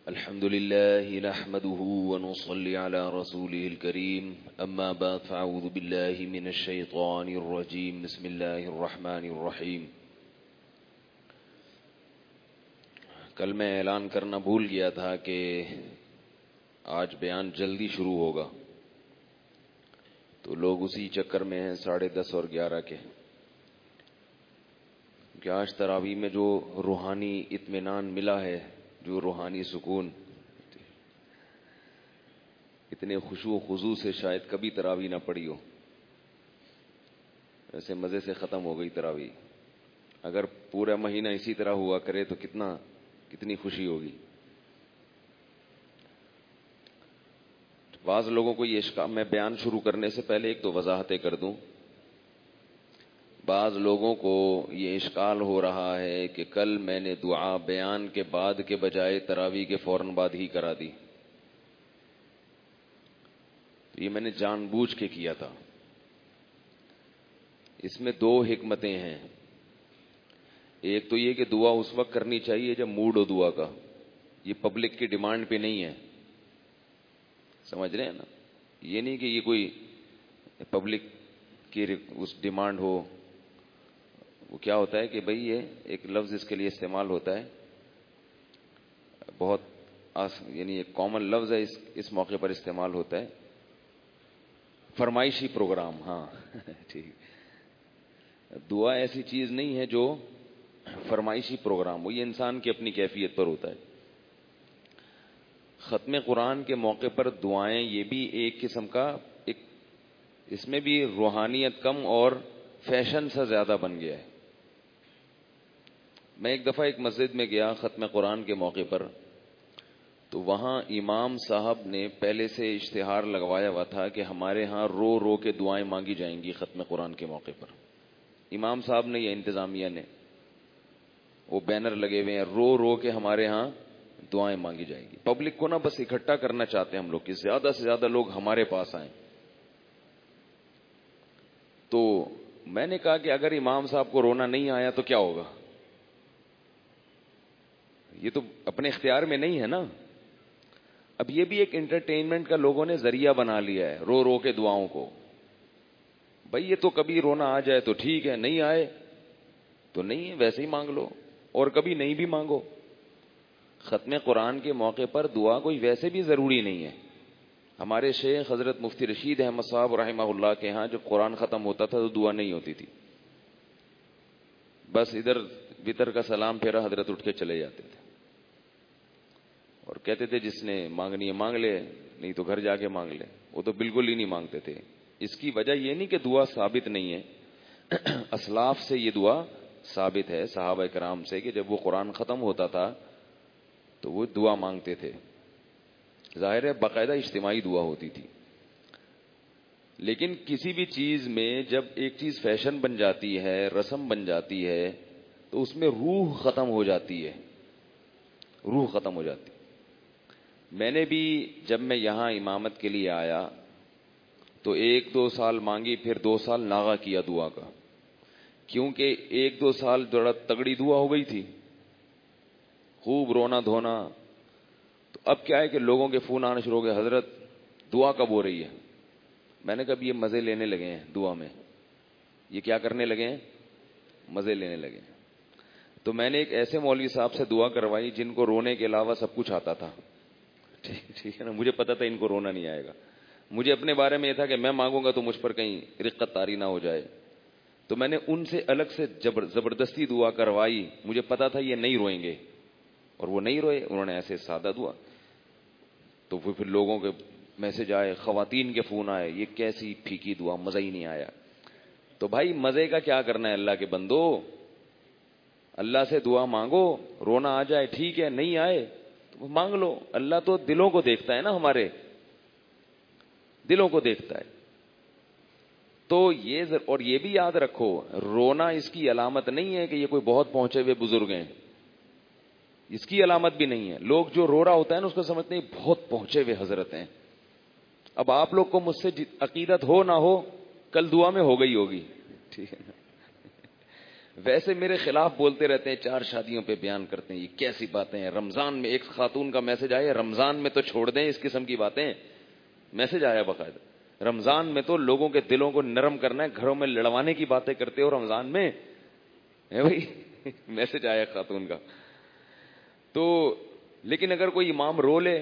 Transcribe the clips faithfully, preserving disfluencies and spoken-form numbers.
الحمد لله نحمده ونصلي على رسوله الكريم أما بعد فأعوذ بالله من الشيطان الرجيم بسم الله الرحمن الرحيم. کل میں اعلان کرنا بھول گیا تھا کہ آج بیان جلدی شروع ہوگا، تو لوگ اسی چکر میں ہیں ساڑھے دس اور گیارہ کے کہ آج تراویح میں جو روحانی اطمینان ملا ہے، جو روحانی سکون، اتنے خشوع و خضوع سے شاید کبھی تراویح نہ پڑی ہو، ایسے مزے سے ختم ہو گئی تراویح. اگر پورا مہینہ اسی طرح ہوا کرے تو کتنا کتنی خوشی ہوگی. بعض لوگوں کو یہ اشکال، میں بیان شروع کرنے سے پہلے ایک تو وضاحتیں کر دوں. بعض لوگوں کو یہ اشکال ہو رہا ہے کہ کل میں نے دعا بیان کے بعد کے بجائے تراویح کے فوراً بعد ہی کرا دی. تو یہ میں نے جان بوجھ کے کیا تھا. اس میں دو حکمتیں ہیں. ایک تو یہ کہ دعا اس وقت کرنی چاہیے جب موڈ ہو دعا کا. یہ پبلک کی ڈیمانڈ پہ نہیں ہے، سمجھ رہے ہیں نا. یہ نہیں کہ یہ کوئی پبلک کی اس ڈیمانڈ ہو. وہ کیا ہوتا ہے کہ بھئی یہ ایک لفظ اس کے لیے استعمال ہوتا ہے، بہت یعنی ایک کامن لفظ ہے، اس اس موقع پر استعمال ہوتا ہے، فرمائشی پروگرام. ہاں ٹھیک. دعا ایسی چیز نہیں ہے جو فرمائشی پروگرام ہو، یہ انسان کی اپنی کیفیت پر ہوتا ہے. ختم قرآن کے موقع پر دعائیں یہ بھی ایک قسم کا ایک، اس میں بھی روحانیت کم اور فیشن سا زیادہ بن گیا ہے. میں ایک دفعہ ایک مسجد میں گیا ختم قرآن کے موقع پر، تو وہاں امام صاحب نے پہلے سے اشتہار لگوایا ہوا تھا کہ ہمارے ہاں رو رو کے دعائیں مانگی جائیں گی ختم قرآن کے موقع پر. امام صاحب نے یا انتظامیہ نے، وہ بینر لگے ہوئے ہیں، رو رو کے ہمارے ہاں دعائیں مانگی جائیں گی. پبلک کو نا بس اکٹھا کرنا چاہتے ہیں ہم لوگ کہ زیادہ سے زیادہ لوگ ہمارے پاس آئیں. تو میں نے کہا کہ اگر امام صاحب کو رونا نہیں آیا تو کیا ہوگا؟ یہ تو اپنے اختیار میں نہیں ہے نا. اب یہ بھی ایک انٹرٹینمنٹ کا لوگوں نے ذریعہ بنا لیا ہے، رو رو کے دعاؤں کو. بھئی یہ تو کبھی رونا آ جائے تو ٹھیک ہے، نہیں آئے تو نہیں ہے، ویسے ہی مانگ لو، اور کبھی نہیں بھی مانگو. ختم قرآن کے موقع پر دعا کوئی ویسے بھی ضروری نہیں ہے. ہمارے شیخ حضرت مفتی رشید احمد صاحب رحمہ اللہ کے ہاں جب قرآن ختم ہوتا تھا تو دعا نہیں ہوتی تھی. بس ادھر وطر کا سلام پھیرا، حضرت اٹھ کے چلے جاتے تھے اور کہتے تھے جس نے مانگنی ہے مانگ لے، نہیں تو گھر جا کے مانگ لے. وہ تو بالکل ہی نہیں مانگتے تھے. اس کی وجہ یہ نہیں کہ دعا ثابت نہیں ہے. اسلاف سے یہ دعا ثابت ہے، صحابہ کرام سے، کہ جب وہ قرآن ختم ہوتا تھا تو وہ دعا مانگتے تھے. ظاہر ہے باقاعدہ اجتماعی دعا ہوتی تھی. لیکن کسی بھی چیز میں جب ایک چیز فیشن بن جاتی ہے، رسم بن جاتی ہے، تو اس میں روح ختم ہو جاتی ہے. روح ختم ہو جاتی. میں نے بھی جب میں یہاں امامت کے لیے آیا تو ایک دو سال مانگی، پھر دو سال ناغہ کیا دعا کا، کیونکہ ایک دو سال بڑا تگڑی دعا ہو گئی تھی، خوب رونا دھونا. تو اب کیا ہے کہ لوگوں کے فون آنے شروع ہو گئے، حضرت دعا کب ہو رہی ہے؟ میں نے کہا یہ مزے لینے لگے ہیں دعا میں. یہ کیا کرنے لگے ہیں؟ مزے لینے لگے ہیں. تو میں نے ایک ایسے مولوی صاحب سے دعا کروائی جن کو رونے کے علاوہ سب کچھ آتا تھا. ٹھیک ہے نا. مجھے پتا تھا ان کو رونا نہیں آئے گا. مجھے اپنے بارے میں یہ تھا کہ میں مانگوں گا تو مجھ پر کہیں رقت طاری نہ ہو جائے. تو میں نے ان سے الگ سے زبردستی دعا کروائی. مجھے پتا تھا یہ نہیں روئیں گے، اور وہ نہیں روئے. انہوں نے ایسے سادہ دعا. تو پھر لوگوں کے میسج آئے، خواتین کے فون آئے، یہ کیسی پھیکی دعا، مزہ ہی نہیں آیا. تو بھائی مزے کا کیا کرنا ہے اللہ کے بندو؟ اللہ سے دعا مانگو. رونا آ جائے ٹھیک ہے، نہیں آئے تو مانگ لو. اللہ تو دلوں کو دیکھتا ہے نا، ہمارے دلوں کو دیکھتا ہے. تو یہ اور یہ بھی یاد رکھو، رونا اس کی علامت نہیں ہے کہ یہ کوئی بہت پہنچے ہوئے بزرگ ہیں. اس کی علامت بھی نہیں ہے. لوگ جو رو رہا ہوتا ہے نا اس کو سمجھتے ہیں بہت پہنچے ہوئے حضرت ہیں. اب آپ لوگ کو مجھ سے عقیدت ہو نہ ہو، کل دعا میں ہو گئی ہوگی. ٹھیک ہے نا. ویسے میرے خلاف بولتے رہتے ہیں, چار شادیوں پہ بیان کرتے ہیں, یہ کیسی باتیں ہیں. رمضان میں ایک خاتون کا میسج آیا, رمضان میں تو چھوڑ دیں اس قسم کی باتیں. میسج آیا باقاعدہ, رمضان میں تو لوگوں کے دلوں کو نرم کرنا ہے, گھروں میں لڑوانے کی باتیں کرتے ہو رمضان میں ہے بھائی. میسج آیا خاتون کا. تو لیکن اگر کوئی امام رو لے,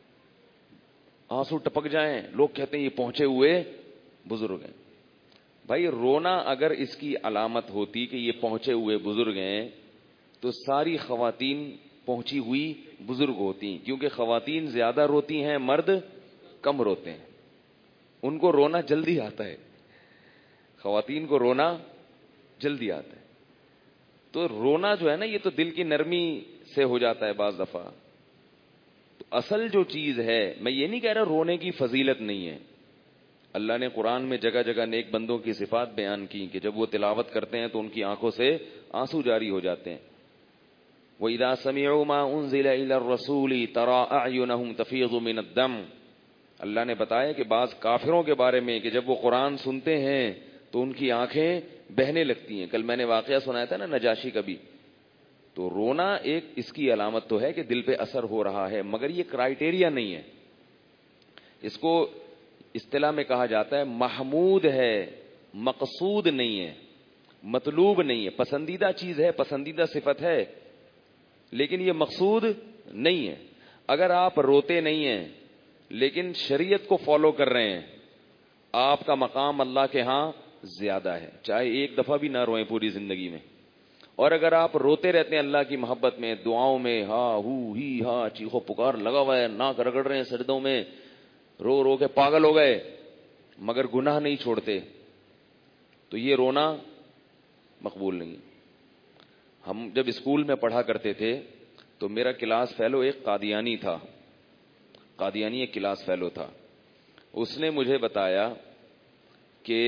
آنسو ٹپک جائیں, لوگ کہتے ہیں یہ پہنچے ہوئے بزرگ ہیں. بھائی رونا اگر اس کی علامت ہوتی کہ یہ پہنچے ہوئے بزرگ ہیں تو ساری خواتین پہنچی ہوئی بزرگ ہوتی, کیونکہ خواتین زیادہ روتی ہیں, مرد کم روتے ہیں. ان کو رونا جلدی آتا ہے, خواتین کو رونا جلدی آتا ہے. تو رونا جو ہے نا یہ تو دل کی نرمی سے ہو جاتا ہے بعض دفعہ. تو اصل جو چیز ہے, میں یہ نہیں کہہ رہا رونے کی فضیلت نہیں ہے. اللہ نے قرآن میں جگہ جگہ نیک بندوں کی صفات بیان کی کہ جب وہ تلاوت کرتے ہیں تو ان کی آنکھوں سے آنسو جاری ہو جاتے ہیں. وَإِذَا سَمِعُوا مَا أُنزِلَ إِلَى الرَّسُولِ تَرَىٰ أَعْيُنَهُمْ تَفِيضُ مِنَ الدَّمْعِ. اللہ نے بتایا کہ بعض کافروں کے بارے میں کہ جب وہ قرآن سنتے ہیں تو ان کی آنکھیں بہنے لگتی ہیں. کل میں نے واقعہ سنایا تھا نا نجاشی کا بھی. تو رونا ایک اس کی علامت تو ہے کہ دل پہ اثر ہو رہا ہے, مگر یہ کرائیٹیریا نہیں ہے. اس کو اصطلاح میں کہا جاتا ہے محمود ہے, مقصود نہیں ہے, مطلوب نہیں ہے. پسندیدہ چیز ہے, پسندیدہ صفت ہے, لیکن یہ مقصود نہیں ہے. اگر آپ روتے نہیں ہیں لیکن شریعت کو فالو کر رہے ہیں, آپ کا مقام اللہ کے ہاں زیادہ ہے, چاہے ایک دفعہ بھی نہ روئیں پوری زندگی میں. اور اگر آپ روتے رہتے ہیں اللہ کی محبت میں, دعاؤں میں, ہاں ہو ہی ہاں چیخو پکار لگا ہوا ہے, ناک رگڑ رہے ہیں سجدوں میں, رو رو کے پاگل ہو گئے, مگر گناہ نہیں چھوڑتے, تو یہ رونا مقبول نہیں. ہم جب اسکول میں پڑھا کرتے تھے تو میرا کلاس فیلو ایک قادیانی تھا, قادیانی ایک کلاس فیلو تھا. اس نے مجھے بتایا کہ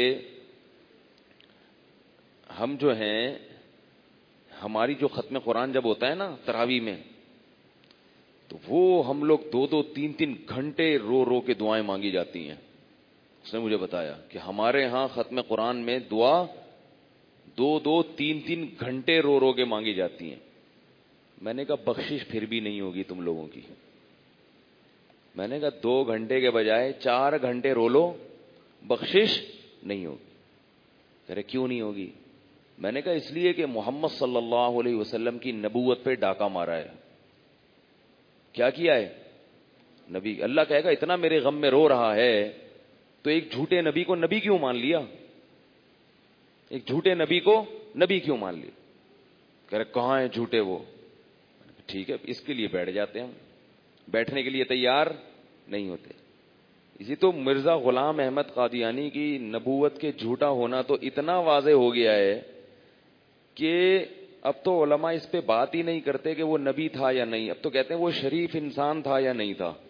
ہم جو ہیں, ہماری جو ختم قرآن جب ہوتا ہے نا تراویح میں, تو وہ ہم لوگ دو دو تین تین گھنٹے رو رو کے دعائیں مانگی جاتی ہیں. اس نے مجھے بتایا کہ ہمارے ہاں ختم قرآن میں دعا دو دو تین تین گھنٹے رو رو کے مانگی جاتی ہیں. میں نے کہا بخشش پھر بھی نہیں ہوگی تم لوگوں کی. میں نے کہا دو گھنٹے کے بجائے چار گھنٹے رو لو, بخشش نہیں ہوگی. کہہ رہے کیوں نہیں ہوگی؟ میں نے کہا اس لیے کہ محمد صلی اللہ علیہ وسلم کی نبوت پہ ڈاکہ مارا ہے. کیا کیا ہے؟ نبی. اللہ کہے گا اتنا میرے غم میں رو رہا ہے تو ایک جھوٹے نبی کو نبی کیوں مان لیا؟ ایک جھوٹے نبی کو نبی کیوں مان لیا؟ کہہ رہے کہاں ہیں جھوٹے وہ؟ ٹھیک ہے, اس کے لیے بیٹھ جاتے ہیں ہم, بیٹھنے کے لیے تیار نہیں ہوتے. اسی تو مرزا غلام احمد قادیانی کی نبوت کے جھوٹا ہونا تو اتنا واضح ہو گیا ہے کہ اب تو علماء اس پہ بات ہی نہیں کرتے کہ وہ نبی تھا یا نہیں, اب تو کہتے ہیں وہ شریف انسان تھا یا نہیں تھا.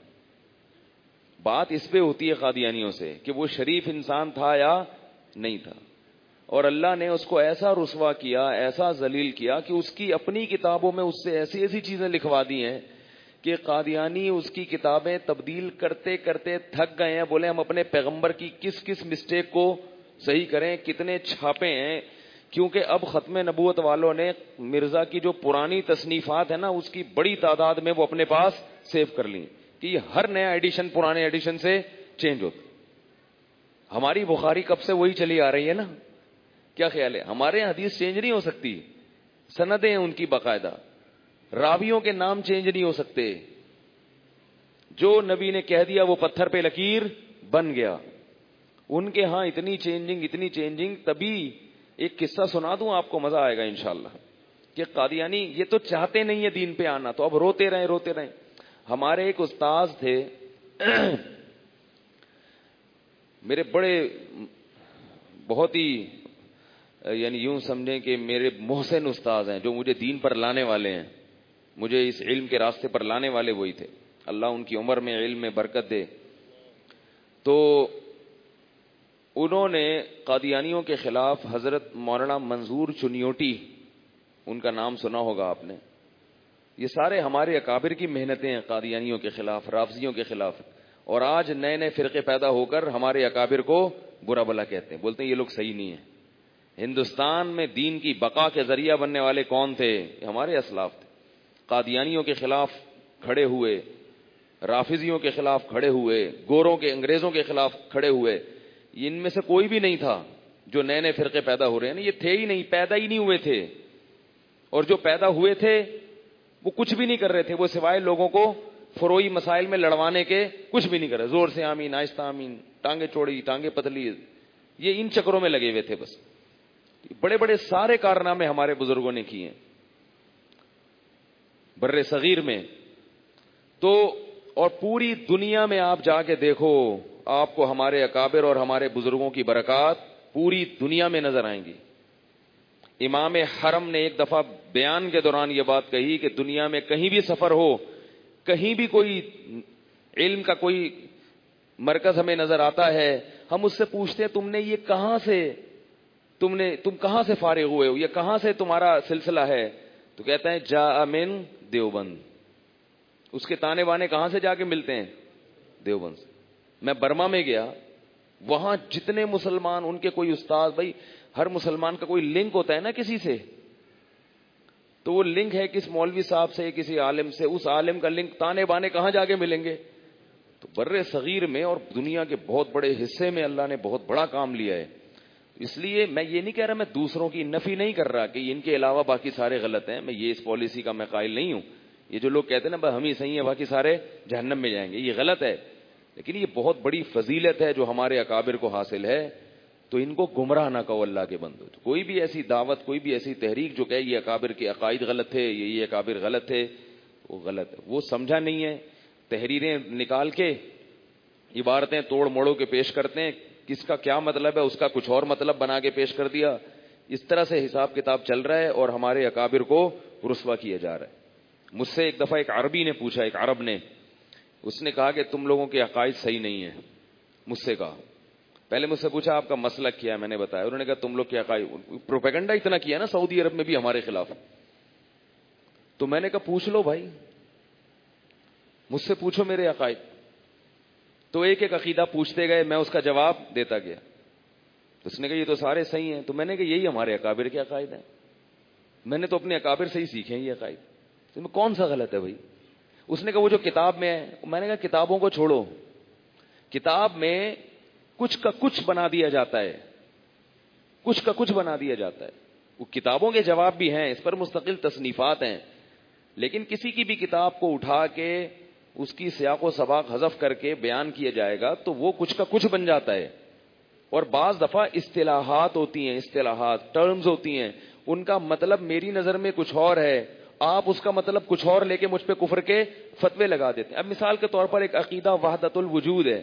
بات اس پہ ہوتی ہے قادیانیوں سے کہ وہ شریف انسان تھا یا نہیں تھا. اور اللہ نے اس کو ایسا رسوا کیا, ایسا ذلیل کیا کہ اس کی اپنی کتابوں میں اس سے ایسی ایسی چیزیں لکھوا دی ہیں کہ قادیانی اس کی کتابیں تبدیل کرتے کرتے تھک گئے ہیں. بولے ہم اپنے پیغمبر کی کس کس مسٹیک کو صحیح کریں, کتنے چھاپے ہیں, کیونکہ اب ختم نبوت والوں نے مرزا کی جو پرانی تصنیفات ہیں نا اس کی بڑی تعداد میں وہ اپنے پاس سیو کر لی کہ یہ ہر نیا ایڈیشن پرانے ایڈیشن سے چینج ہوتا. ہماری بخاری کب سے وہی چلی آ رہی ہے نا, کیا خیال ہے؟ ہمارے حدیث چینج نہیں ہو سکتی, سندیں ہیں ان کی باقاعدہ, راویوں کے نام چینج نہیں ہو سکتے. جو نبی نے کہہ دیا وہ پتھر پہ لکیر بن گیا. ان کے ہاں اتنی چینجنگ اتنی چینجنگ. تبھی ایک قصہ سنا دوں آپ کو, مزہ آئے گا انشاءاللہ, کہ قادیانی یہ تو چاہتے نہیں ہے دین پہ آنا, تو اب روتے رہے روتے رہے. ہمارے ایک استاذ تھے میرے بڑے, بہت ہی یعنی یوں سمجھیں کہ میرے محسن استاذ ہیں, جو مجھے دین پر لانے والے ہیں, مجھے اس علم کے راستے پر لانے والے وہی تھے. اللہ ان کی عمر میں علم میں برکت دے. تو انہوں نے قادیانیوں کے خلاف حضرت مولانا منظور چنیوٹی, ان کا نام سنا ہوگا آپ نے, یہ سارے ہمارے اکابر کی محنتیں ہیں قادیانیوں کے خلاف, رافضیوں کے خلاف. اور آج نئے نئے فرقے پیدا ہو کر ہمارے اکابر کو برا بلا کہتے ہیں, بولتے ہیں یہ لوگ صحیح نہیں ہیں, ہندوستان میں دین کی بقا کے ذریعہ بننے والے کون تھے؟ ہمارے اسلاف تھے. قادیانیوں کے خلاف کھڑے ہوئے, رافضیوں کے خلاف کھڑے ہوئے, گوروں کے انگریزوں کے خلاف کھڑے ہوئے. ان میں سے کوئی بھی نہیں تھا جو نئے نئے فرقے پیدا ہو رہے ہیں نا, یہ تھے ہی نہیں, پیدا ہی نہیں ہوئے تھے. اور جو پیدا ہوئے تھے وہ کچھ بھی نہیں کر رہے تھے, وہ سوائے لوگوں کو فروئی مسائل میں لڑوانے کے کچھ بھی نہیں کر رہے. زور سے آمین, آہستہ آمین, ٹانگیں چوڑی ٹانگیں پتلی, یہ ان چکروں میں لگے ہوئے تھے بس. بڑے بڑے سارے کارنامے ہمارے بزرگوں نے کیے بر صغیر میں. تو اور پوری دنیا میں آپ جا کے دیکھو, آپ کو ہمارے اکابر اور ہمارے بزرگوں کی برکات پوری دنیا میں نظر آئیں گی. امام حرم نے ایک دفعہ بیان کے دوران یہ بات کہی کہ دنیا میں کہیں بھی سفر ہو, کہیں بھی کوئی علم کا کوئی مرکز ہمیں نظر آتا ہے, ہم اس سے پوچھتے ہیں تم نے یہ کہاں سے تم نے تم کہاں سے فارغ ہوئے ہو, یہ کہاں سے تمہارا سلسلہ ہے؟ تو کہتا ہے جاء من دیوبند. اس کے تانے بانے کہاں سے جا کے ملتے ہیں؟ دیوبند سے. میں برما میں گیا, وہاں جتنے مسلمان, ان کے کوئی استاد, بھائی ہر مسلمان کا کوئی لنک ہوتا ہے نا کسی سے, تو وہ لنک ہے کس مولوی صاحب سے, کسی عالم سے, اس عالم کا لنک تانے بانے کہاں جا کے ملیں گے؟ تو بر صغیر میں اور دنیا کے بہت بڑے حصے میں اللہ نے بہت بڑا کام لیا ہے. اس لیے میں یہ نہیں کہہ رہا, میں دوسروں کی نفی نہیں کر رہا کہ ان کے علاوہ باقی سارے غلط ہیں, میں یہ اس پالیسی کا میں قائل نہیں ہوں. یہ جو لوگ کہتے ہیں نا بس ہم ہی صحیح ہیں باقی سارے جہنم میں جائیں گے, یہ غلط ہے. لیکن یہ بہت بڑی فضیلت ہے جو ہمارے اکابر کو حاصل ہے, تو ان کو گمراہ نہ کہو اللہ کے بندو. کوئی بھی ایسی دعوت, کوئی بھی ایسی تحریک جو کہ یہ اکابر کے عقائد غلط تھے, یہ یہ اکابر غلط تھے, وہ غلط ہے. وہ سمجھا نہیں ہے, تحریریں نکال کے عبارتیں توڑ موڑوں کے پیش کرتے ہیں, کس کا کیا مطلب ہے اس کا کچھ اور مطلب بنا کے پیش کر دیا. اس طرح سے حساب کتاب چل رہا ہے اور ہمارے اکابر کو رسوا کیا جا رہا ہے. مجھ سے ایک دفعہ ایک عربی نے پوچھا, ایک عرب نے, اس نے کہا کہ تم لوگوں کے عقائد صحیح نہیں ہیں. مجھ سے کہا, پہلے مجھ سے پوچھا آپ کا مسلک کیا ہے, میں نے بتایا. انہوں نے کہا تم لوگ کے عقائد, پروپیگنڈا اتنا کیا نا سعودی عرب میں بھی ہمارے خلاف. تو میں نے کہا پوچھ لو بھائی, مجھ سے پوچھو میرے عقائد. تو ایک ایک عقیدہ پوچھتے گئے, میں اس کا جواب دیتا گیا. تو اس نے کہا یہ تو سارے صحیح ہیں. تو میں نے کہا یہی ہمارے اکابر کے عقائد ہیں, میں نے تو اپنے اکابر سے ہی سیکھے ہیں یہ عقائد, تو میں کون سا غلط ہے بھائی؟ اس نے کہا وہ جو کتاب میں ہے. میں نے کہا کتابوں کو چھوڑو, کتاب میں کچھ کا کچھ بنا دیا جاتا ہے, کچھ کا کچھ بنا دیا جاتا ہے. وہ کتابوں کے جواب بھی ہیں, اس پر مستقل تصنیفات ہیں, لیکن کسی کی بھی کتاب کو اٹھا کے اس کی سیاق و سباق حذف کر کے بیان کیا جائے گا تو وہ کچھ کا کچھ بن جاتا ہے. اور بعض دفعہ اصطلاحات ہوتی ہیں, اصطلاحات ٹرمز ہوتی ہیں, ان کا مطلب میری نظر میں کچھ اور ہے, آپ اس کا مطلب کچھ اور لے کے مجھ پہ کفر کے فتوے لگا دیتے ہیں. اب مثال کے طور پر ایک عقیدہ وحدت الوجود ہے,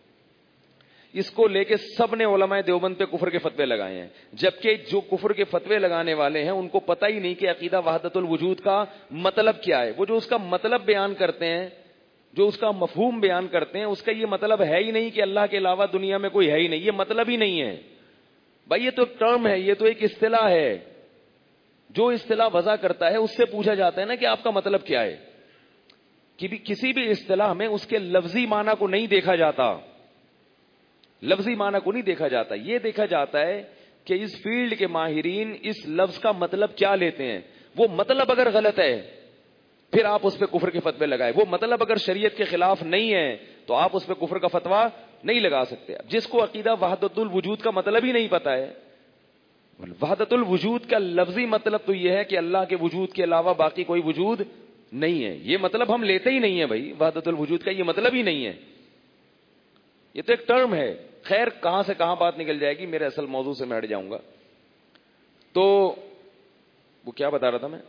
اس کو لے کے سب نے علماء دیوبند پہ کفر کے فتوے لگائے ہیں, جبکہ جو کفر کے فتوے لگانے والے ہیں ان کو پتہ ہی نہیں کہ عقیدہ وحدت الوجود کا مطلب کیا ہے. وہ جو اس کا مطلب بیان کرتے ہیں, جو اس کا مفہوم بیان کرتے ہیں, اس کا یہ مطلب ہے ہی نہیں کہ اللہ کے علاوہ دنیا میں کوئی ہے ہی نہیں. یہ مطلب ہی نہیں ہے بھائی, یہ تو ایک ٹرم ہے, یہ تو ایک اصطلاح ہے. جو اصطلاح وضع کرتا ہے اس سے پوچھا جاتا ہے نا کہ آپ کا مطلب کیا ہے. کہ بھی کسی بھی اصطلاح میں اس کے لفظی معنی کو نہیں دیکھا جاتا, لفظی معنی کو نہیں دیکھا جاتا. یہ دیکھا جاتا ہے کہ اس فیلڈ کے ماہرین اس لفظ کا مطلب کیا لیتے ہیں. وہ مطلب اگر غلط ہے پھر آپ اس پہ کفر کے فتوے لگائے. وہ مطلب اگر شریعت کے خلاف نہیں ہے تو آپ اس پہ کفر کا فتویٰ نہیں لگا سکتے. جس کو عقیدہ وحدت الوجود کا مطلب ہی نہیں پتا ہے, وحدت الوجود کا لفظی مطلب تو یہ ہے کہ اللہ کے وجود کے علاوہ باقی کوئی وجود نہیں ہے, یہ مطلب ہم لیتے ہی نہیں ہے بھائی. وحدت الوجود کا یہ مطلب ہی نہیں ہے, یہ تو ایک ٹرم ہے. خیر کہاں سے کہاں بات نکل جائے گی, میرے اصل موضوع سے میں ہٹ جاؤں گا. تو وہ کیا بتا رہا تھا میں,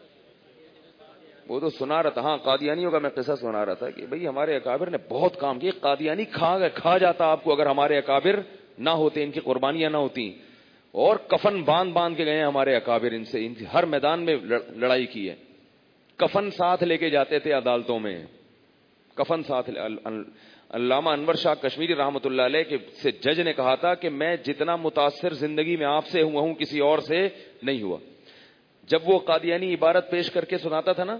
وہ تو سنا رہا تھا, ہاں قادیانیوں کا میں قصہ سنا رہا تھا کہ بھئی ہمارے اکابر نے بہت کام کیا. قادیانی کھا کھا جاتا آپ کو اگر ہمارے اکابر نہ ہوتے, ان کی قربانیاں نہ ہوتی. اور کفن باندھ باندھ کے گئے ہمارے اکابر, ان سے ان ہر میدان میں لڑائی کی ہے. کفن ساتھ لے کے جاتے تھے عدالتوں میں, کفن ساتھ. علامہ انور شاہ کشمیری رحمۃ اللہ علیہ کے سے جج نے کہا تھا کہ میں جتنا متاثر زندگی میں آپ سے ہوا ہوں کسی اور سے نہیں ہوا. جب وہ قادیانی عبارت پیش کر کے سناتا تھا نا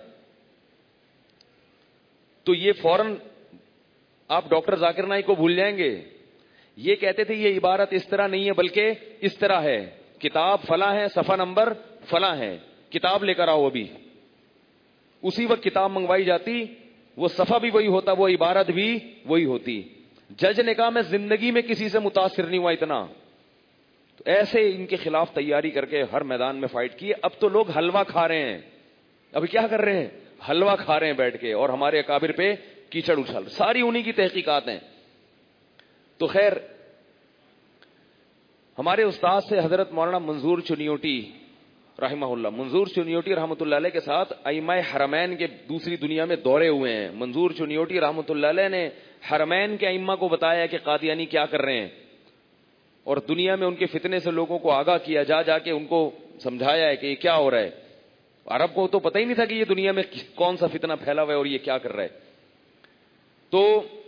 تو یہ فوراً آپ ڈاکٹر ذاکر نائک کو بھول جائیں گے. یہ کہتے تھے یہ عبارت اس طرح نہیں ہے بلکہ اس طرح ہے, کتاب فلاں ہے, صفحہ نمبر فلاں ہے, کتاب لے کر آؤ. ابھی اسی وقت کتاب منگوائی جاتی, وہ صفحہ بھی وہی ہوتا, وہ عبارت بھی وہی ہوتی. جج نے کہا میں زندگی میں کسی سے متاثر نہیں ہوا اتنا. تو ایسے ان کے خلاف تیاری کر کے ہر میدان میں فائٹ کی. اب تو لوگ حلوہ کھا رہے ہیں. ابھی کیا کر رہے ہیں؟ حلوہ کھا رہے ہیں بیٹھ کے, اور ہمارے اکابر پہ کیچڑ اچھال. ساری انہی کی تحقیقات ہیں. تو خیر, ہمارے استاد سے حضرت مولانا منظور چنیوٹی رحمہ اللہ, منظور چنیوٹی رحمۃ اللہ علیہ کے ساتھ ائمہ حرمین کے دوسری دنیا میں دورے ہوئے ہیں. منظور چنیوٹی رحمۃ اللہ علیہ نے حرمین کے ائمہ کو بتایا کہ قادیانی کیا کر رہے ہیں, اور دنیا میں ان کے فتنے سے لوگوں کو آگاہ کیا, جا جا کے ان کو سمجھایا ہے کہ یہ کیا ہو رہا ہے. عرب کو تو پتہ ہی نہیں تھا کہ یہ دنیا میں کون سا فتنہ پھیلا ہوا ہے اور یہ کیا کر رہا ہے. تو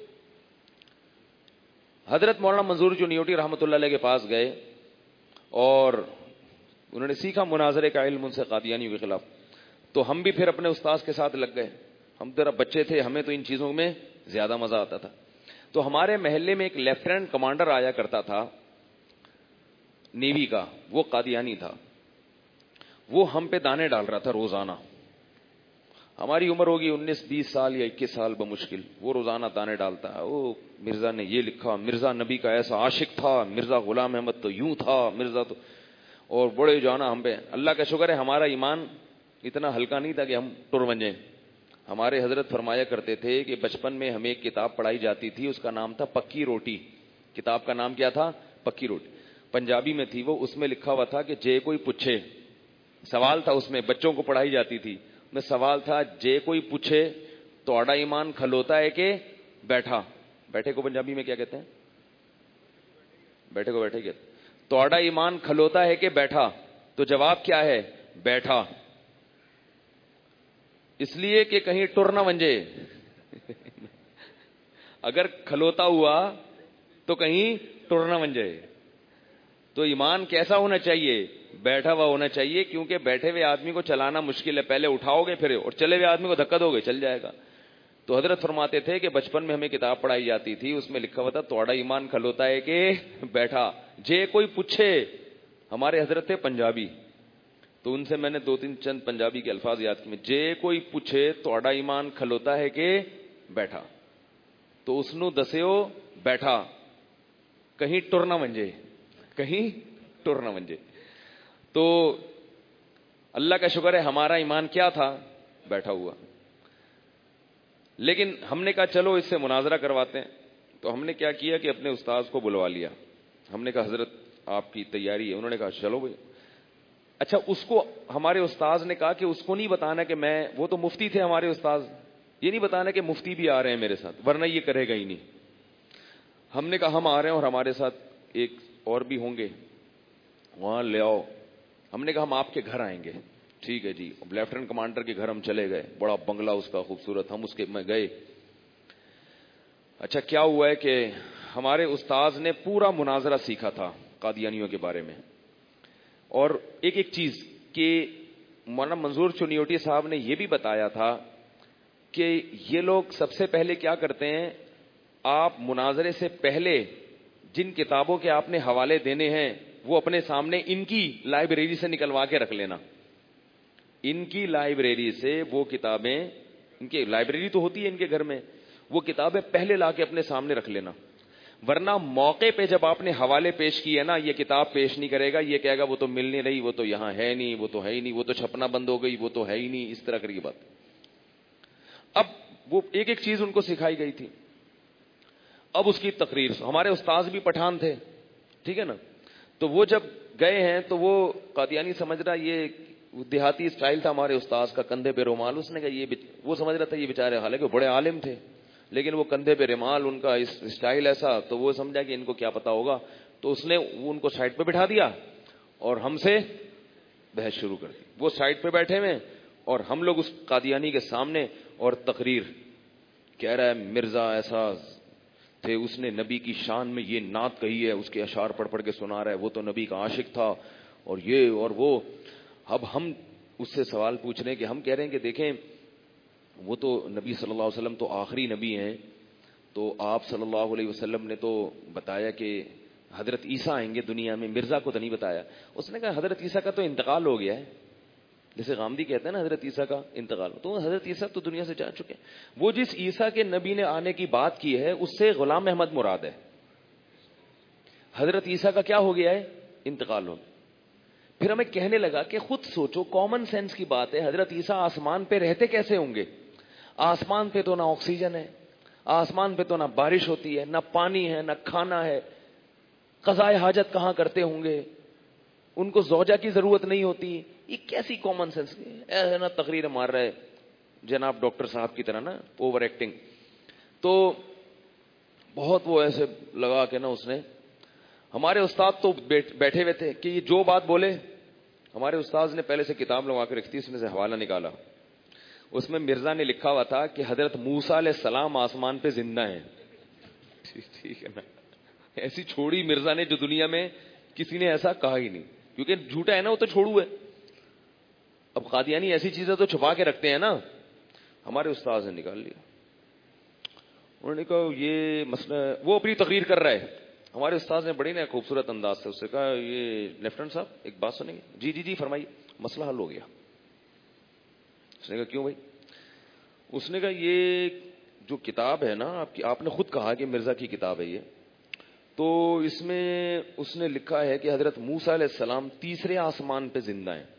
حضرت مولانا منظور چنیوٹی رحمۃ اللہ علیہ کے پاس گئے اور انہوں نے سیکھا مناظرے کا علم ان سے قادیانیوں کے خلاف. تو ہم بھی پھر اپنے استاذ کے ساتھ لگ گئے. ہم ذرا بچے تھے, ہمیں تو ان چیزوں میں زیادہ مزہ آتا تھا. تو ہمارے محلے میں ایک لیفٹیننٹ کمانڈر آیا کرتا تھا نیوی کا, وہ قادیانی تھا. وہ ہم پہ دانے ڈال رہا تھا روزانہ. ہماری عمر ہوگی انیس بیس سال یا اکیس سال بمشکل. وہ روزانہ دانے ڈالتا ہے, وہ مرزا نے یہ لکھا, مرزا نبی کا ایسا عاشق تھا, مرزا غلام احمد تو یوں تھا, مرزا تو, اور بڑے جانا ہم پہ. اللہ کا شکر ہے ہمارا ایمان اتنا ہلکا نہیں تھا کہ ہم ٹر بنجیں. ہمارے حضرت فرمایا کرتے تھے کہ بچپن میں ہمیں ایک کتاب پڑھائی جاتی تھی, اس کا نام تھا پکی روٹی. کتاب کا نام کیا تھا؟ پکی روٹی. پنجابی میں تھی وہ. اس میں لکھا ہوا تھا کہ جے کوئی پوچھے, سوال تھا اس میں, بچوں کو پڑھائی جاتی تھی. میں سوال تھا, جے کوئی پوچھے تو آڑا ایمان کھلوتا ہے کہ بیٹھا. بیٹھے کو پنجابی میں کیا کہتے ہیں؟ بیٹھے کو بیٹھے کہتے ہیں. تو آڑا ایمان کھلوتا ہے کہ بیٹھا. تو جواب کیا ہے؟ بیٹھا. اس لیے کہ کہیں ٹر نہ ونجے. اگر کھلوتا ہوا تو کہیں ٹر نہ ون جائے. تو ایمان کیسا ہونا چاہیے؟ بیٹھا ہوا ہونا چاہیے, کیونکہ بیٹھے ہوئے آدمی کو چلانا مشکل ہے. پہلے اٹھاؤ گے پھر, اور چلے ہوئے آدمی کو دھکا دو گے چل جائے گا. تو حضرت فرماتے تھے کہ بچپن میں ہمیں کتاب پڑھائی جاتی تھی, اس میں لکھا ہوا تھا توڑا ایمان کھلوتا ہے کہ بیٹھا. جے کوئی پوچھے, ہمارے حضرت تھے پنجابی, تو ان سے میں نے دو تین چند پنجابی کے الفاظ یاد کیے. جے کوئی پوچھے توڑا ایمان کھلوتا ہے کہ بیٹھا. تو اس نو دسیو بیٹھا, کہیں ٹر نہ ونجے, کہیں ٹر نہ ونجے. تو اللہ کا شکر ہے ہمارا ایمان کیا تھا؟ بیٹھا ہوا. لیکن ہم نے کہا چلو اس سے مناظرہ کرواتے ہیں. تو ہم نے کیا کیا کہ اپنے استاذ کو بلوا لیا. ہم نے کہا حضرت آپ کی تیاری ہے؟ انہوں نے کہا چلو بھائی. اچھا, اس کو ہمارے استاذ نے کہا کہ اس کو نہیں بتانا کہ میں, وہ تو مفتی تھے ہمارے استاذ, یہ نہیں بتانا کہ مفتی بھی آ رہے ہیں میرے ساتھ, ورنہ یہ کرے گا ہی نہیں. ہم نے کہا ہم آ رہے ہیں اور ہمارے ساتھ ایک اور بھی ہوں گے, وہاں لے آؤ. ہم نے کہا ہم آپ کے گھر آئیں گے. ٹھیک ہے جی. لیفٹیننٹ کمانڈر کے گھر ہم چلے گئے, بڑا بنگلہ اس کا خوبصورت. ہم اس کے میں گئے. اچھا, کیا ہوا ہے کہ ہمارے استاذ نے پورا مناظرہ سیکھا تھا قادیانیوں کے بارے میں, اور ایک ایک چیز کہ مولانا منظور چنیوٹی صاحب نے یہ بھی بتایا تھا کہ یہ لوگ سب سے پہلے کیا کرتے ہیں, آپ مناظرے سے پہلے جن کتابوں کے آپ نے حوالے دینے ہیں وہ اپنے سامنے ان کی لائبریری سے نکلوا کے رکھ لینا. ان کی لائبریری سے وہ کتابیں, ان کی لائبریری تو ہوتی ہے ان کے گھر میں, وہ کتابیں پہلے لا کے اپنے سامنے رکھ لینا. ورنہ موقع پہ جب آپ نے حوالے پیش کیے نا, یہ کتاب پیش نہیں کرے گا, یہ کہے گا وہ تو مل نہیں رہی, وہ تو یہاں ہے نہیں, وہ تو ہے ہی نہیں, وہ تو چھپنا بند ہو گئی, وہ تو ہے ہی نہیں, اس طرح کی بات. اب وہ ایک ایک چیز ان کو سکھائی گئی تھی. اب اس کی تقریر, ہمارے استاذ بھی پٹھان تھے, ٹھیک ہے نا. تو وہ جب گئے ہیں تو وہ قادیانی سمجھ رہا, یہ دیہاتی اسٹائل تھا ہمارے استاذ کا, کندھے پہ رومال. اس نے کہا یہ, وہ سمجھ رہا تھا یہ بیچارے, حالانکہ بڑے عالم تھے, لیکن وہ کندھے پہ رومال, ان کا اسٹائل ایسا, تو وہ سمجھا کہ ان کو کیا پتا ہوگا. تو اس نے ان کو سائڈ پہ بٹھا دیا اور ہم سے بحث شروع کر دی. وہ سائڈ پہ بیٹھے ہوئے اور ہم لوگ اس قادیانی کے سامنے, اور تقریر کہہ رہا ہے مرزا ایسا تھے, اس نے نبی کی شان میں یہ نعت کہی ہے, اس کے اشعار پڑھ پڑھ کے سنا رہا ہے, وہ تو نبی کا عاشق تھا, اور یہ اور وہ. اب ہم اس سے سوال پوچھ رہے ہیں کہ ہم کہہ رہے ہیں کہ دیکھیں وہ تو نبی صلی اللہ علیہ وسلم تو آخری نبی ہیں, تو آپ صلی اللہ علیہ وسلم نے تو بتایا کہ حضرت عیسیٰ آئیں گے دنیا میں, مرزا کو تو نہیں بتایا. اس نے کہا حضرت عیسیٰ کا تو انتقال ہو گیا ہے, جیسے غامدی کہتے ہیں نا حضرت عیسیٰ کا انتقال, تو حضرت عیسیٰ تو دنیا سے جا چکے ہیں. وہ جس عیسیٰ کے نبی نے آنے کی بات کی ہے اس سے غلام احمد مراد ہے. حضرت عیسیٰ کا کیا ہو گیا ہے, انتقال ہو. پھر ہمیں کہنے لگا کہ خود سوچو, کامن سینس کی بات ہے, حضرت عیسیٰ آسمان پہ رہتے کیسے ہوں گے؟ آسمان پہ تو نہ آکسیجن ہے, آسمان پہ تو نہ بارش ہوتی ہے, نہ پانی ہے, نہ کھانا ہے, قضائے حاجت کہاں کرتے ہوں گے, ان کو زوجہ کی ضرورت نہیں ہوتی. یہ کیسی کامن سینس ہے نا, تقریر مار رہا ہے جناب ڈاکٹر صاحب کی طرح نا, اوور ایکٹنگ. تو بہت وہ ایسے لگا کے نا اس نے, ہمارے استاد تو بیٹھے ہوئے تھے کہ یہ جو بات بولے, ہمارے استاد نے پہلے سے کتاب لگا کے رکھی تھی, اس میں سے حوالہ نکالا, اس میں مرزا نے لکھا ہوا تھا کہ حضرت موسیٰ علیہ السلام آسمان پہ زندہ ہیں. ٹھیک ہے نا, ایسی چھوڑی مرزا نے جو دنیا میں کسی نے ایسا کہا ہی نہیں, کیونکہ جھوٹا ہے نا, وہ تو چھوڑو ہے. اب قادیانی ایسی چیزیں تو چھپا کے رکھتے ہیں نا. ہمارے استاد نے نکال لیا, انہوں نے کہا یہ مسئلہ, وہ اپنی تقریر کر رہا ہے, ہمارے استاد نے بڑی نا خوبصورت انداز سے اس سے کہا یہ لیفٹنٹ صاحب ایک بات سنیں گے؟ جی جی جی فرمائیے. مسئلہ حل ہو گیا. اس نے کہا کیوں بھائی؟ اس نے کہا یہ جو کتاب ہے نا آپ کی, آپ نے خود کہا کہ مرزا کی کتاب ہے یہ, تو اس میں اس نے لکھا ہے کہ حضرت موسیٰ علیہ السلام تیسرے آسمان پہ زندہ ہیں.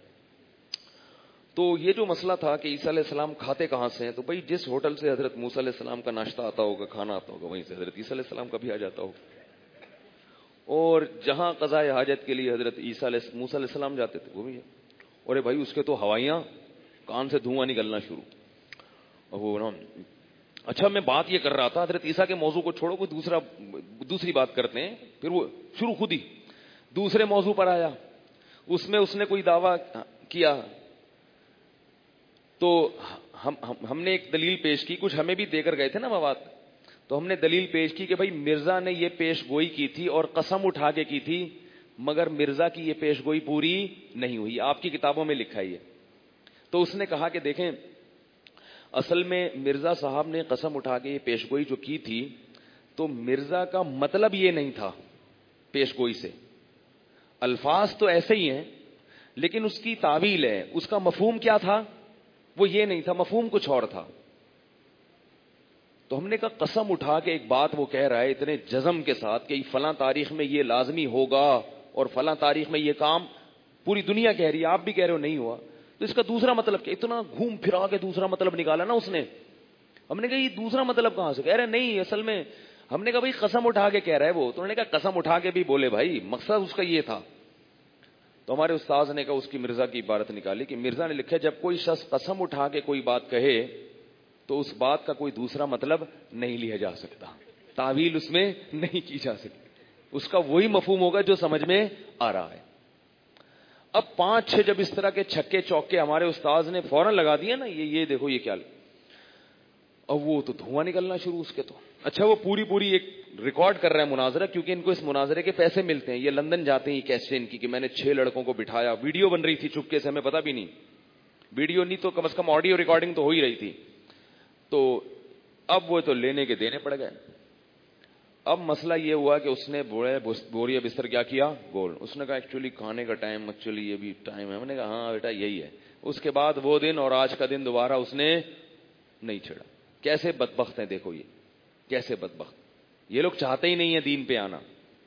تو یہ جو مسئلہ تھا کہ عیسیٰ علیہ السلام کھاتے کہاں سے ہیں, تو بھائی جس ہوٹل سے حضرت موسیٰ علیہ السلام کا ناشتہ آتا ہوگا, کھانا آتا ہوگا, وہیں سے حضرت عیسیٰ علیہ السلام کا بھی آ جاتا ہوگا. اور جہاں قضائے حاجت کے لیے حضرت عیسیٰ علیہ موسیٰ علیہ السلام جاتے تھے وہ بھی ہے. اور بھائی اس کے تو ہوائیاں, کان سے دھواں نکلنا شروع. وہ نا اچھا میں بات یہ کر رہا تھا, حضرت عیسیٰ کے موضوع کو چھوڑو, کوئی دوسرا دوسری بات کرتے ہیں. پھر وہ شروع خود ہی دوسرے موضوع پر آیا, اس میں اس نے کوئی دعویٰ کیا, تو ہم ہم نے ایک دلیل پیش کی, کچھ ہمیں بھی دے کر گئے تھے نا مواد, تو ہم نے دلیل پیش کی کہ بھائی مرزا نے یہ پیش گوئی کی تھی اور قسم اٹھا کے کی تھی, مگر مرزا کی یہ پیش گوئی پوری نہیں ہوئی, آپ کی کتابوں میں لکھا ہی ہے. تو اس نے کہا کہ دیکھیں اصل میں مرزا صاحب نے قسم اٹھا کے یہ پیش گوئی جو کی تھی, تو مرزا کا مطلب یہ نہیں تھا پیش گوئی سے, الفاظ تو ایسے ہی ہیں لیکن اس کی تعویل ہے, اس کا مفہوم کیا تھا وہ یہ نہیں تھا, مفہوم کچھ اور تھا. تو ہم نے کہا قسم اٹھا کے ایک بات وہ کہہ رہا ہے اتنے جزم کے ساتھ کہ فلاں تاریخ میں یہ لازمی ہوگا اور فلاں تاریخ میں یہ کام, پوری دنیا کہہ رہی ہے, آپ بھی کہہ رہے ہو نہیں ہوا, تو اس کا دوسرا مطلب کیا؟ اتنا گھوم پھرا کے دوسرا مطلب نکالا نا اس نے. ہم نے کہا یہ دوسرا مطلب کہاں سے؟ کہہ رہے نہیں اصل میں, ہم نے کہا بھائی قسم اٹھا کے کہہ رہا ہے وہ, تو انہوں نے کہا قسم اٹھا کے بھی بولے بھائی, مقصد اس کا یہ تھا. تو ہمارے استاذ نے کہا اس کی مرزا کی عبارت نکالی کہ مرزا نے لکھا جب کوئی شخص قسم اٹھا کے کوئی بات کہے تو اس بات کا کوئی دوسرا مطلب نہیں لیا جا سکتا, تعویل اس میں نہیں کی جا سکتی, اس کا وہی مفہوم ہوگا جو سمجھ میں آ رہا ہے. اب پانچ چھ جب اس طرح کے چھکے چوکے ہمارے استاذ نے فوراً لگا دیا نا, یہ یہ دیکھو یہ کیا, اب وہ تو دھواں نکلنا شروع اس کے. تو اچھا وہ پوری پوری ایک ریکارڈ کر رہا ہے مناظرہ, کیونکہ ان کو اس مناظرے کے پیسے ملتے ہیں, یہ لندن جاتے ہیں, یہ کیسے ان کی کہ میں نے چھ لڑکوں کو بٹھایا, ویڈیو بن رہی تھی چپکے سے, ہمیں پتا بھی نہیں, ویڈیو نہیں تو کم از کم آڈیو ریکارڈنگ تو ہو ہی رہی تھی. تو اب وہ تو لینے کے دینے پڑ گئے. اب مسئلہ یہ ہوا کہ اس نے بوڑھے بوریا بستر کیا کیا گول, اس نے کہا ایکچولی کھانے کا ٹائم, ایکچولی یہ بھی ٹائم ہے. ہم نے کہا ہاں بیٹا یہی ہے. اس کے بعد وہ دن اور آج کا دن دوبارہ اس نے نہیں چھڑا. کیسے بدبخت ہیں دیکھو, یہ کیسے بدبخت, یہ لوگ چاہتے ہی نہیں ہیں دین پہ آنا.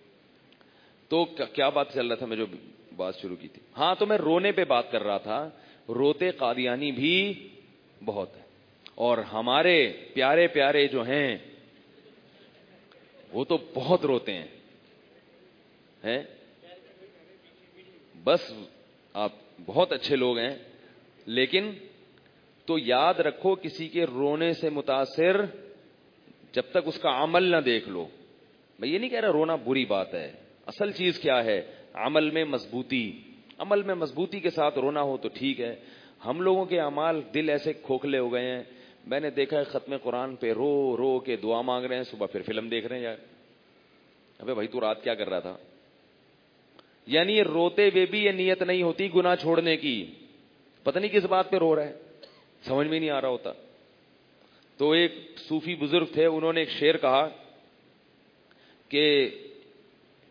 تو کیا بات چل رہا تھا, میں جو بات شروع کی تھی, ہاں تو میں رونے پہ بات کر رہا تھا. روتے قادیانی بھی بہت ہیں, اور ہمارے پیارے پیارے جو ہیں وہ تو بہت روتے ہیں, ہیں بس آپ بہت اچھے لوگ ہیں, لیکن تو یاد رکھو کسی کے رونے سے متاثر جب تک اس کا عمل نہ دیکھ لو. میں یہ نہیں کہہ رہا رونا بری بات ہے, اصل چیز کیا ہے, عمل میں مضبوطی, عمل میں مضبوطی کے ساتھ رونا ہو تو ٹھیک ہے. ہم لوگوں کے اعمال دل ایسے کھوکھلے ہو گئے ہیں, میں نے دیکھا ہے ختم قرآن پہ رو رو کے دعا مانگ رہے ہیں, صبح پھر فلم دیکھ رہے ہیں. یار ابے بھائی تو رات کیا کر رہا تھا؟ یعنی یہ روتے ہوئے بھی یہ نیت نہیں ہوتی گناہ چھوڑنے کی, پتہ نہیں کس بات پہ رو رہا ہے, سمجھ میں نہیں آ رہا ہوتا. تو ایک صوفی بزرگ تھے, انہوں نے ایک شعر کہا کہ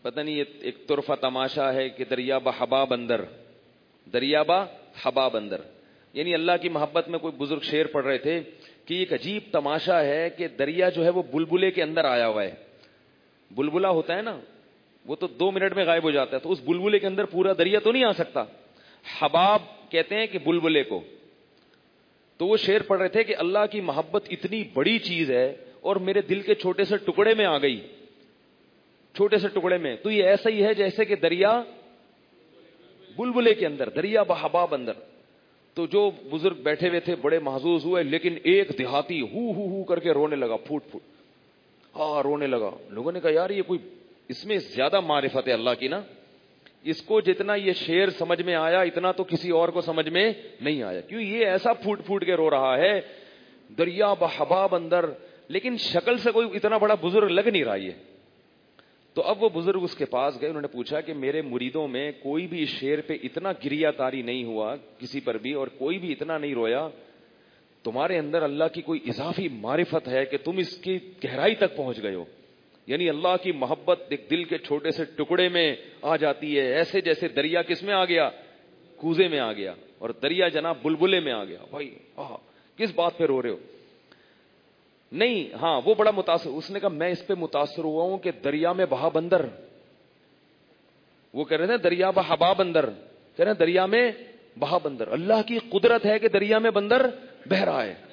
پتہ نہیں یہ ایک طرفہ تماشا ہے کہ دریا بحبا بندر، دریا بحبا بندر، یعنی اللہ کی محبت میں کوئی بزرگ شعر پڑھ رہے تھے کہ ایک عجیب تماشا ہے کہ دریا جو ہے وہ بلبلے کے اندر آیا ہوا ہے. بلبلا ہوتا ہے نا وہ تو دو منٹ میں غائب ہو جاتا ہے، تو اس بلبلے کے اندر پورا دریا تو نہیں آ سکتا. حباب کہتے ہیں کہ بلبلے کو. تو وہ شعر پڑھ رہے تھے کہ اللہ کی محبت اتنی بڑی چیز ہے اور میرے دل کے چھوٹے سے ٹکڑے میں آ گئی، چھوٹے سے ٹکڑے میں. تو یہ ایسا ہی ہے جیسے کہ دریا بلبلے کے اندر، دریا بحباب اندر. تو جو بزرگ بیٹھے ہوئے تھے بڑے محظوظ ہوئے، لیکن ایک دیہاتی ہو ہو ہو کر کے رونے لگا، پھوٹ پھوٹ ہاں رونے لگا. لوگوں نے کہا یار یہ کوئی، اس میں زیادہ معرفت ہے اللہ کی نا، اس کو جتنا یہ شعر سمجھ میں آیا اتنا تو کسی اور کو سمجھ میں نہیں آیا. کیوں یہ ایسا پھوٹ پھوٹ کے رو رہا ہے دریا بحباب اندر، لیکن شکل سے کوئی اتنا بڑا بزرگ لگ نہیں رہا. یہ تو اب وہ بزرگ اس کے پاس گئے، انہوں نے پوچھا کہ میرے مریدوں میں کوئی بھی اس شعر پہ اتنا گریا تاری نہیں ہوا کسی پر بھی، اور کوئی بھی اتنا نہیں رویا. تمہارے اندر اللہ کی کوئی اضافی معرفت ہے کہ تم اس کی گہرائی تک پہنچ گئے ہو. یعنی اللہ کی محبت ایک دل کے چھوٹے سے ٹکڑے میں آ جاتی ہے، ایسے جیسے دریا کس میں آ گیا، کوزے میں آ گیا، اور دریا جناب بلبلے میں آ گیا. بھائی آہ کس بات پہ رو رہے ہو؟ نہیں ہاں وہ بڑا متاثر. اس نے کہا میں اس پہ متاثر ہوا ہوں کہ دریا میں بہا بندر، وہ کہہ رہے تھے دریا بحبا بندر، کہہ رہے ہیں دریا میں بہا بندر. اللہ کی قدرت ہے کہ دریا میں بندر بہ رہا ہے.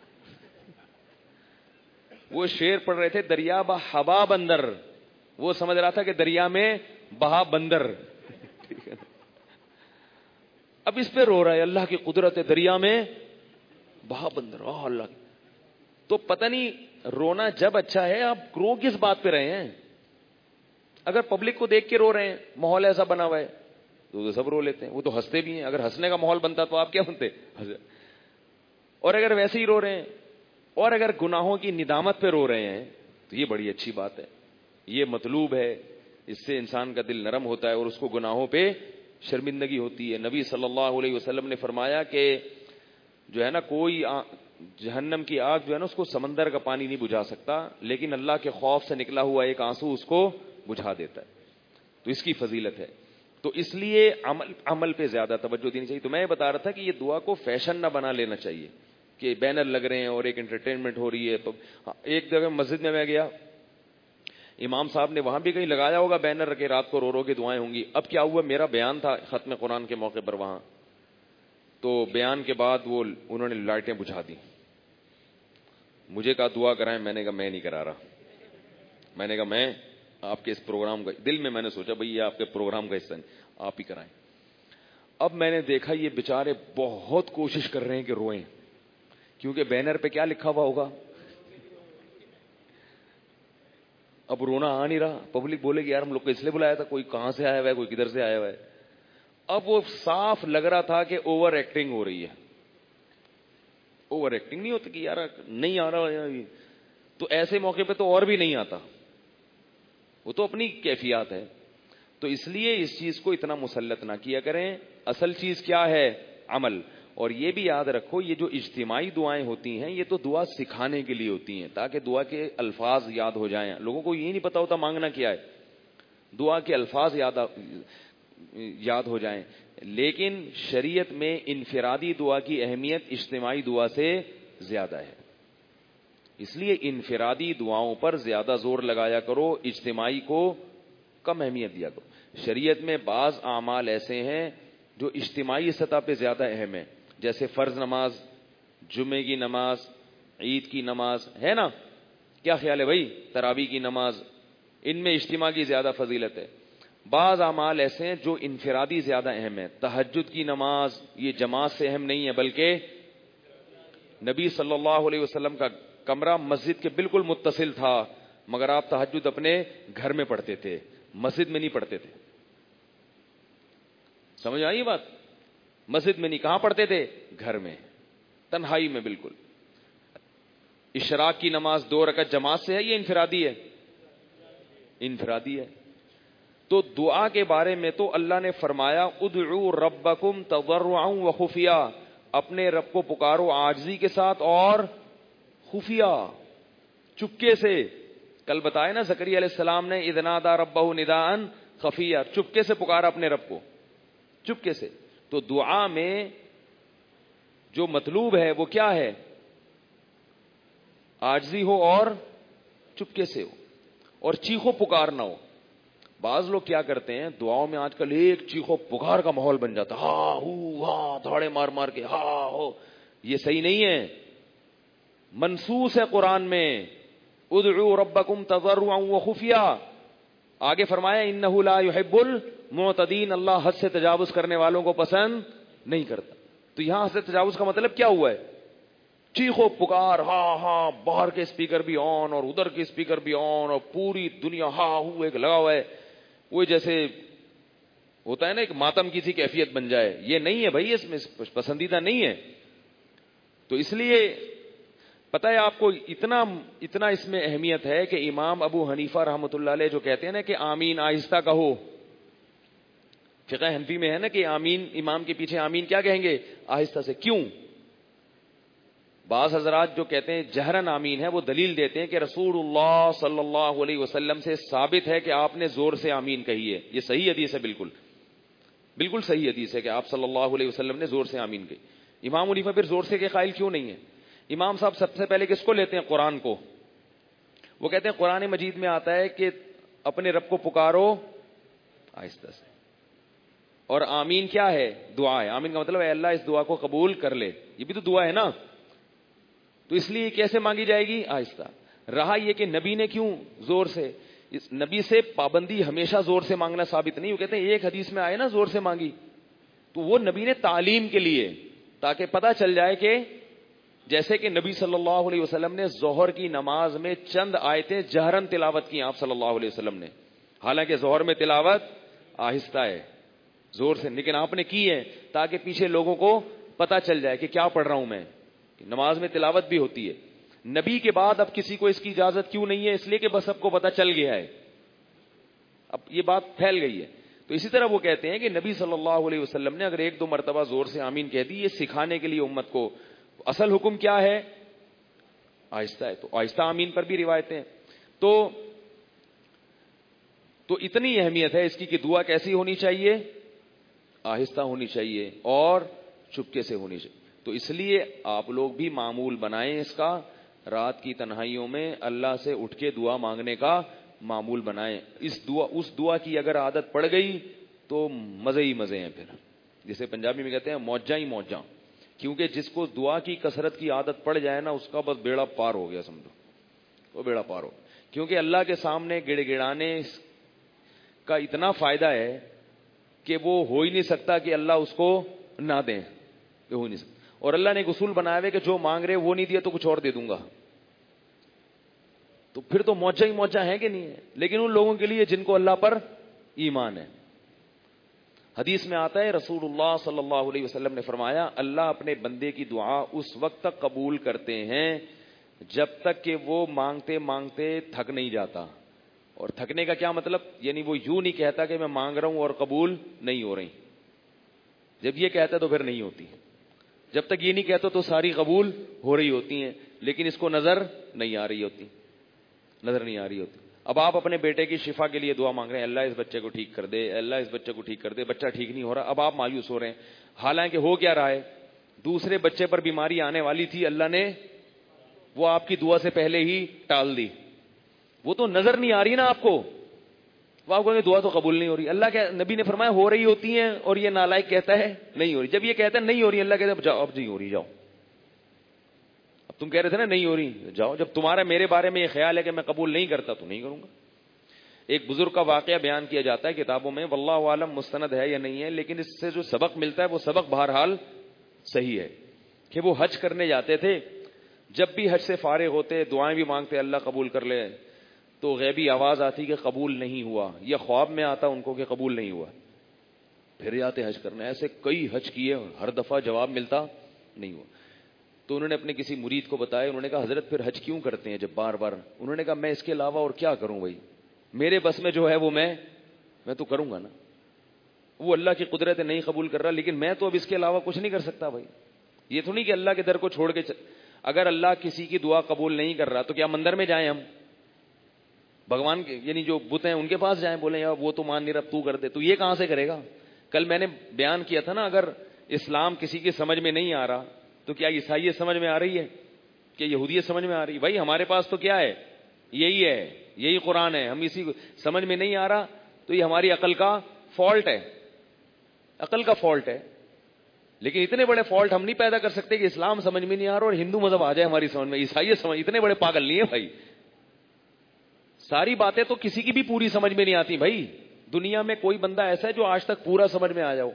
وہ شعر پڑھ رہے تھے دریا بحبا بندر، وہ سمجھ رہا تھا کہ دریا میں بہا بندر. اب اس پہ رو رہا ہے اللہ کی قدرت ہے دریا میں بہا بندر. آہ اللہ. تو پتہ نہیں رونا جب اچھا ہے، آپ رو کس بات پہ رہے ہیں؟ اگر پبلک کو دیکھ کے رو رہے ہیں، ماحول ایسا بنا ہوا ہے تو, تو سب رو لیتے ہیں، وہ تو ہنستے بھی ہیں. اگر ہنسنے کا ماحول بنتا تو آپ کیا بنتے؟ اور اگر ویسے ہی رو رہے ہیں، اور اگر گناہوں کی ندامت پہ رو رہے ہیں تو یہ بڑی اچھی بات ہے، یہ مطلوب ہے. اس سے انسان کا دل نرم ہوتا ہے اور اس کو گناہوں پہ شرمندگی ہوتی ہے. نبی صلی اللہ علیہ وسلم نے فرمایا کہ جو ہے نا کوئی جہنم کی آگ جو ہے نا اس کو سمندر کا پانی نہیں بجھا سکتا، لیکن اللہ کے خوف سے نکلا ہوا ایک آنسو اس کو بجھا دیتا ہے. تو اس کی فضیلت ہے. تو اس لیے عمل عمل پہ زیادہ توجہ دینی چاہیے. تو میں یہ بتا رہا تھا کہ یہ دعا کو فیشن نہ بنا لینا چاہیے کہ بینر لگ رہے ہیں اور ایک انٹرٹینمنٹ ہو رہی ہے. تو ایک جگہ مسجد میں میں گیا، امام صاحب نے وہاں بھی کہیں لگایا ہوگا بینر رکھے رات کو رو رو کے دعائیں ہوں گی. اب کیا ہوا، میرا بیان تھا ختم قرآن کے موقع پر وہاں، تو بیان کے بعد وہ انہوں نے لائٹیں بجھا دی. مجھے کہا دعا کرائیں، میں نے کہا میں نہیں کرا رہا. میں نے کہا میں آپ کے اس پروگرام کا، دل میں میں نے سوچا بھئی یہ آپ کے پروگرام کا حصہ نہیں، آپ ہی کرائیں. اب میں نے دیکھا یہ بیچارے بہت کوشش کر رہے ہیں کہ روئیں، کیونکہ بینر پہ کیا لکھا ہوا ہوگا. اب رونا آ نہیں رہا. پبلک بولے گی یار ہم لوگ کو اس لیے بلایا تھا، کوئی کہاں سے آیا ہوا ہے، کوئی کدھر سے آیا ہوا ہے. اب وہ صاف لگ رہا تھا کہ اوور ایکٹنگ ہو رہی ہے. اوور ایکٹنگ نہیں ہوتی کہ یار نہیں آ رہا، تو ایسے موقع پہ تو اور بھی نہیں آتا، وہ تو اپنی کیفیات ہے. تو اس لیے اس چیز کو اتنا مسلط نہ کیا کریں. اصل چیز کیا ہے؟ عمل. اور یہ بھی یاد رکھو یہ جو اجتماعی دعائیں ہوتی ہیں یہ تو دعا سکھانے کے لیے ہوتی ہیں تاکہ دعا کے الفاظ یاد ہو جائیں. لوگوں کو یہ نہیں پتا ہوتا مانگنا کیا ہے، دعا کے الفاظ یاد یاد ہو جائیں. لیکن شریعت میں انفرادی دعا کی اہمیت اجتماعی دعا سے زیادہ ہے، اس لیے انفرادی دعاؤں پر زیادہ زور لگایا کرو، اجتماعی کو کم اہمیت دیا کرو. شریعت میں بعض اعمال ایسے ہیں جو اجتماعی سطح پہ زیادہ اہم ہیں، جیسے فرض نماز، جمعے کی نماز، عید کی نماز ہے نا. کیا خیال ہے بھائی؟ تراویح کی نماز، ان میں اجتماع کی زیادہ فضیلت ہے. بعض اعمال ایسے ہیں جو انفرادی زیادہ اہم ہیں. تہجد کی نماز یہ جماعت سے اہم نہیں ہے، بلکہ نبی صلی اللہ علیہ وسلم کا کمرہ مسجد کے بالکل متصل تھا، مگر آپ تہجد اپنے گھر میں پڑھتے تھے، مسجد میں نہیں پڑھتے تھے. سمجھ آئی بات؟ مسجد میں نہیں، کہاں پڑھتے تھے؟ گھر میں، تنہائی میں بالکل. اشراق کی نماز دو رکعت جماعت سے ہے یہ انفرادی ہے؟ انفرادی ہے. تو دعا کے بارے میں تو اللہ نے فرمایا ادعوا ربکم تضرعا وخفیا، اپنے رب کو پکارو عاجزی کے ساتھ اور خفیہ، چپکے سے. کل بتایا نا زکریا علیہ السلام نے اذ نادى ربه نداء خفیا، چپکے سے پکارا اپنے رب کو، چپکے سے. تو دعا میں جو مطلوب ہے وہ کیا ہے؟ عاجزی ہو اور چپکے سے ہو اور چیخو پکار نہ ہو. بعض لوگ کیا کرتے ہیں دعاؤں میں آج کل ایک چیخو پکار کا ماحول بن جاتا، ہاں ہو ہاں دھاڑے مار مار کے ہاں ہو. یہ صحیح نہیں ہے. منصوص ہے قرآن میں ادعوا ربکم تضرعا وخفیا. آگے فرمایا انہ لا یحب المعتدین، اللہ حد سے تجاوز کرنے والوں کو پسند نہیں کرتا. تو یہاں حد سے تجاوز کا مطلب کیا ہوا ہے؟ چیخو پکار، ہاں ہاں، باہر کے اسپیکر بھی آن اور ادھر کے اسپیکر بھی آن اور پوری دنیا ہاں ہو ایک لگا ہوا ہے. وہ جیسے ہوتا ہے نا ایک ماتم کی سی کیفیت بن جائے. یہ نہیں ہے بھائی، اس میں پسندیدہ نہیں ہے. تو اس لیے پتا ہے آپ کو اتنا اتنا اس میں اہمیت ہے کہ امام ابو حنیفہ رحمۃ اللہ علیہ جو کہتے ہیں نا کہ آمین آہستہ کہو. فقہ حنفی میں ہے نا کہ آمین، امام کے پیچھے آمین کیا کہیں گے؟ آہستہ سے. کیوں؟ بعض حضرات جو کہتے ہیں جہرن آمین ہے وہ دلیل دیتے ہیں کہ رسول اللہ صلی اللہ علیہ وسلم سے ثابت ہے کہ آپ نے زور سے آمین کہی ہے. یہ صحیح حدیث ہے، بالکل بالکل صحیح حدیث ہے کہ آپ صلی اللہ علیہ وسلم نے زور سے آمین کہی. امام حنیفہ پھر زور سے کے قائل کیوں نہیں ہے؟ امام صاحب سب سے پہلے کس کو لیتے ہیں؟ قرآن کو. وہ کہتے ہیں قرآن مجید میں آتا ہے کہ اپنے رب کو پکارو آہستہ سے. اور آمین کیا ہے؟ دعا ہے. آمین کا مطلب ہے اللہ اس دعا کو قبول کر لے. یہ بھی تو دعا ہے نا. تو اس لیے کیسے مانگی جائے گی؟ آہستہ. رہا یہ کہ نبی نے کیوں زور سے، اس نبی سے پابندی ہمیشہ زور سے مانگنا ثابت نہیں. وہ کہتے ہیں ایک حدیث میں آئے نا زور سے مانگی، تو وہ نبی نے تعلیم کے لیے، تاکہ پتہ چل جائے کہ جیسے کہ نبی صلی اللہ علیہ وسلم نے ظہر کی نماز میں چند آیتیں جہرن تلاوت کی آپ صلی اللہ علیہ وسلم نے، حالانکہ ظہر میں تلاوت آہستہ ہے زور سے، لیکن آپ نے کی ہے تاکہ پیچھے لوگوں کو پتہ چل جائے کہ کیا پڑھ رہا ہوں میں. نماز میں تلاوت بھی ہوتی ہے. نبی کے بعد اب کسی کو اس کی اجازت کیوں نہیں ہے؟ اس لیے کہ بس سب کو پتہ چل گیا ہے، اب یہ بات پھیل گئی ہے. تو اسی طرح وہ کہتے ہیں کہ نبی صلی اللہ علیہ وسلم نے اگر ایک دو مرتبہ زور سے آمین کہہ دی، یہ سکھانے کے لیے امت کو. اصل حکم کیا ہے؟ آہستہ ہے. تو آہستہ آمین پر بھی روایتیں. تو تو اتنی اہمیت ہے اس کی کہ دعا کیسی ہونی چاہیے؟ آہستہ ہونی چاہیے اور چپکے سے ہونی چاہیے. تو اس لیے آپ لوگ بھی معمول بنائیں اس کا، رات کی تنہائیوں میں اللہ سے اٹھ کے دعا مانگنے کا معمول بنائیں. اس دعا اس دعا کی اگر عادت پڑ گئی تو مزے ہی مزے ہیں. پھر جسے پنجابی میں کہتے ہیں موجاں ہی موجاں. کیونکہ جس کو دعا کی کثرت کی عادت پڑ جائے نا، اس کا بس بیڑا پار ہو گیا سمجھو، وہ بیڑا پار ہو. کیونکہ اللہ کے سامنے گڑ گڑانے کا اتنا فائدہ ہے کہ وہ ہو ہی نہیں سکتا کہ اللہ اس کو نہ دیں، یہ ہو نہیں سکتا. اور اللہ نے ایک اصول بنایا ہے کہ جو مانگ رہے وہ نہیں دیا تو کچھ اور دے دوں گا. تو پھر تو موجہ ہی موجہ ہے کہ نہیں ہے. لیکن ان لوگوں کے لیے جن کو اللہ پر ایمان ہے. حدیث میں آتا ہے رسول اللہ صلی اللہ علیہ وسلم نے فرمایا اللہ اپنے بندے کی دعا اس وقت تک قبول کرتے ہیں جب تک کہ وہ مانگتے مانگتے تھک نہیں جاتا. اور تھکنے کا کیا مطلب؟ یعنی وہ یوں نہیں کہتا کہ میں مانگ رہا ہوں اور قبول نہیں ہو رہی. جب یہ کہتا تو پھر نہیں ہوتی. جب تک یہ نہیں کہتا تو ساری قبول ہو رہی ہوتی ہیں، لیکن اس کو نظر نہیں آ رہی ہوتی، نظر نہیں آ رہی ہوتی. اب آپ اپنے بیٹے کی شفا کے لیے دعا مانگ رہے ہیں، اللہ اس بچے کو ٹھیک کر دے، اللہ اس بچے کو ٹھیک کر دے، بچہ ٹھیک نہیں ہو رہا. اب آپ مایوس ہو رہے ہیں، حالانکہ ہو کیا رہا ہے؟ دوسرے بچے پر بیماری آنے والی تھی، اللہ نے وہ آپ کی دعا سے پہلے ہی ٹال دی. وہ تو نظر نہیں آ رہی نا آپ کو. وہ آپ کہیں دعا تو قبول نہیں ہو رہی. اللہ کے نبی نے فرمایا ہو رہی ہوتی ہیں اور یہ نالائق کہتا ہے نہیں ہو رہی. جب یہ کہتا ہے نہیں ہو رہی، اللہ کہتا ہے جاؤ اب نہیں ہو رہی، جاؤ. اب تم کہہ رہے تھے نا نہیں ہو رہی، جاؤ. جب تمہارا میرے بارے میں یہ خیال ہے کہ میں قبول نہیں کرتا تو نہیں کروں گا. ایک بزرگ کا واقعہ بیان کیا جاتا ہے کتابوں میں، واللہ عالم مستند ہے یا نہیں ہے، لیکن اس سے جو سبق ملتا ہے وہ سبق بہرحال صحیح ہے کہ وہ حج کرنے جاتے تھے. جب بھی حج سے فارغ ہوتے دعائیں بھی مانگتے اللہ قبول کر لے، تو غیبی آواز آتی کہ قبول نہیں ہوا، یا خواب میں آتا ان کو کہ قبول نہیں ہوا. پھر آتے حج کرنے. ایسے کئی حج کیے، ہر دفعہ جواب ملتا نہیں ہوا. تو انہوں نے اپنے کسی مرید کو بتایا. انہوں نے کہا حضرت پھر حج کیوں کرتے ہیں جب بار بار؟ انہوں نے کہا میں اس کے علاوہ اور کیا کروں بھائی، میرے بس میں جو ہے وہ میں میں تو کروں گا نا. وہ اللہ کی قدرت نہیں قبول کر رہا، لیکن میں تو اب اس کے علاوہ کچھ نہیں کر سکتا بھائی. یہ تو نہیں کہ اللہ کے در کو چھوڑ کے چل... اگر اللہ کسی کی دعا قبول نہیں کر رہا تو کیا مندر میں جائیں ہم؟ بھگوان کے یعنی جو بت ہیں ان کے پاس جائیں, بولیں یار وہ تو مان نہیں رہا, تو کر دے, تو یہ کہاں سے کرے گا؟ کل میں نے بیان کیا تھا نا, اگر اسلام کسی کی سمجھ میں نہیں آ رہا تو کیا عیسائیت سمجھ میں آ رہی ہے, کہ یہودیت سمجھ میں آ رہی ہے؟ بھائی ہمارے پاس تو کیا ہے, یہی ہے, یہی قرآن ہے. ہم اسی کو سمجھ میں نہیں آ رہا تو یہ ہماری عقل کا فالٹ ہے, عقل کا فالٹ ہے. لیکن اتنے بڑے فالٹ ہم نہیں پیدا کر سکتے کہ اسلام سمجھ میں نہیں آ رہا اور ہندو مذہب آ جائے ہماری سمجھ میں, عیسائیت سمجھ. اتنے بڑے پاگل نہیں ہے بھائی. ساری باتیں تو کسی کی بھی پوری سمجھ میں نہیں آتی بھائی. دنیا میں کوئی بندہ ایسا ہے جو آج تک پورا سمجھ میں آ جاؤ,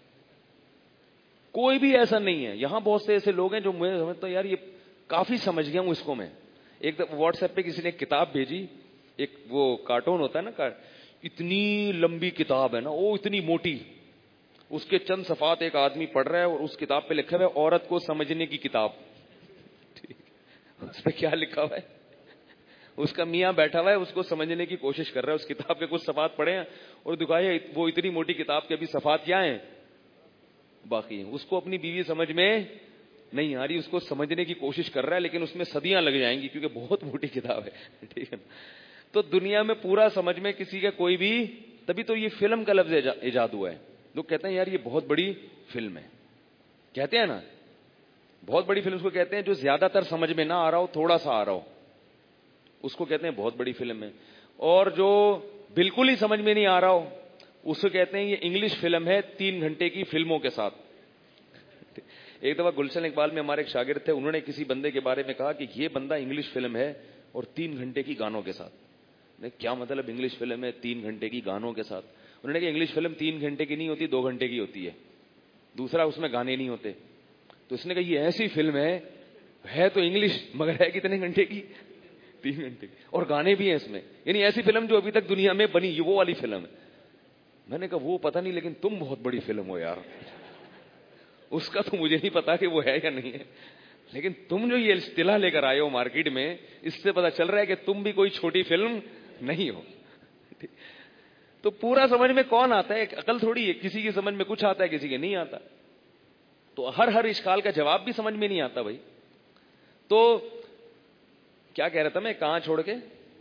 کوئی بھی ایسا نہیں ہے. یہاں بہت سے ایسے لوگ ہیں جو میں سمجھتا ہوں یار یہ کافی سمجھ گیا ہوں اس کو میں. ایک واٹس ایپ پہ کسی نے کتاب بھیجی, ایک وہ کارٹون ہوتا ہے نا, اتنی لمبی کتاب ہے نا, وہ اتنی موٹی, اس کے چند صفحات ایک آدمی پڑھ رہا ہے اور اس کتاب پہ لکھا ہوا ہے عورت کو سمجھنے کی کتاب. اس پہ کیا لکھا ہوا ہے؟ اس کا میاں بیٹھا ہوا ہے, اس کو سمجھنے کی کوشش کر رہا ہے. اس کتاب کے کچھ صفحات پڑھے ہیں اور دکھائے وہ اتنی موٹی کتاب کے بھی صفحات کیا ہیں, باقی ہیں. اس کو اپنی بیوی سمجھ میں نہیں آ رہی, اس کو سمجھنے کی کوشش کر رہا ہے, لیکن اس میں صدیاں لگ جائیں گی کیونکہ بہت موٹی کتاب ہے. ٹھیک ہے. تو دنیا میں پورا سمجھ میں کسی کا کوئی بھی, تبھی تو یہ فلم کا لفظ ایجاد ہوا ہے. لوگ کہتے ہیں یار یہ بہت بڑی فلم ہے, کہتے ہیں نا بہت بڑی فلم اس کو کہتے ہیں جو زیادہ تر سمجھ میں نہ آ رہا ہو, تھوڑا سا آ رہا ہو, اس کو کہتے ہیں بہت بڑی فلم ہے. اور جو بالکل ہی سمجھ میں نہیں آ رہا ہو اس کو کہتے ہیں یہ انگلش فلم ہے تین گھنٹے کی فلموں کے ساتھ. ایک دفعہ گلشن اقبال میں ہمارے ایک شاگرد تھے, انہوں نے کسی بندے کے بارے میں کہا کہ یہ بندہ انگلش فلم ہے اور تین گھنٹے کی گانوں کے ساتھ. کیا مطلب انگلش فلم ہے تین گھنٹے کی گانوں کے ساتھ؟ انہوں نے کہا انگلش فلم تین گھنٹے کی نہیں ہوتی, دو گھنٹے کی ہوتی ہے. دوسرا اس میں گانے نہیں ہوتے. تو اس نے کہا یہ ایسی فلم ہے, ہے تو انگلش مگر ہے کتنے گھنٹے کی, تین گھنٹے کی, اور گانے بھی ہیں اس میں. یعنی ایسی فلم جو ابھی تک دنیا میں بنی یہ وہ والی فلم ہے. میں نے کہا وہ پتہ نہیں, لیکن تم بہت بڑی فلم ہو یار. اس کا تو مجھے نہیں پتا کہ وہ ہے یا نہیں ہے, لیکن تم جو یہ اصطلاح لے کر آئے ہو مارکیٹ میں, اس سے پتا چل رہا ہے کہ تم بھی کوئی چھوٹی فلم نہیں ہو. تو پورا سمجھ میں کون آتا ہے؟ عقل تھوڑی ہے, کسی کی سمجھ میں کچھ آتا ہے کسی کے نہیں آتا. تو ہر ہر اشکال کا جواب بھی سمجھ میں نہیں آتا بھائی. تو کیا کہہ رہا تھا میں, کہاں چھوڑ کے,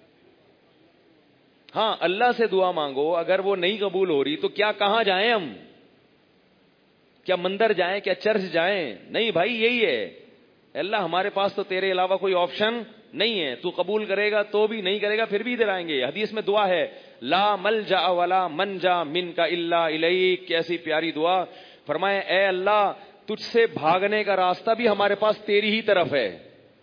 ہاں اللہ سے دعا مانگو, اگر وہ نہیں قبول ہو رہی تو کیا کہاں جائیں ہم, کیا مندر جائیں, کیا چرچ جائیں؟ نہیں بھائی یہی ہے, اللہ ہمارے پاس تو تیرے علاوہ کوئی آپشن نہیں ہے, تو قبول کرے گا تو بھی, نہیں کرے گا پھر بھی ادھر آئیں گے. حدیث میں دعا ہے لا ملجا ولا منجا منک الا الیک, کیسی پیاری دعا. فرمائے اے اللہ تجھ سے بھاگنے کا راستہ بھی ہمارے پاس تیری ہی طرف ہے.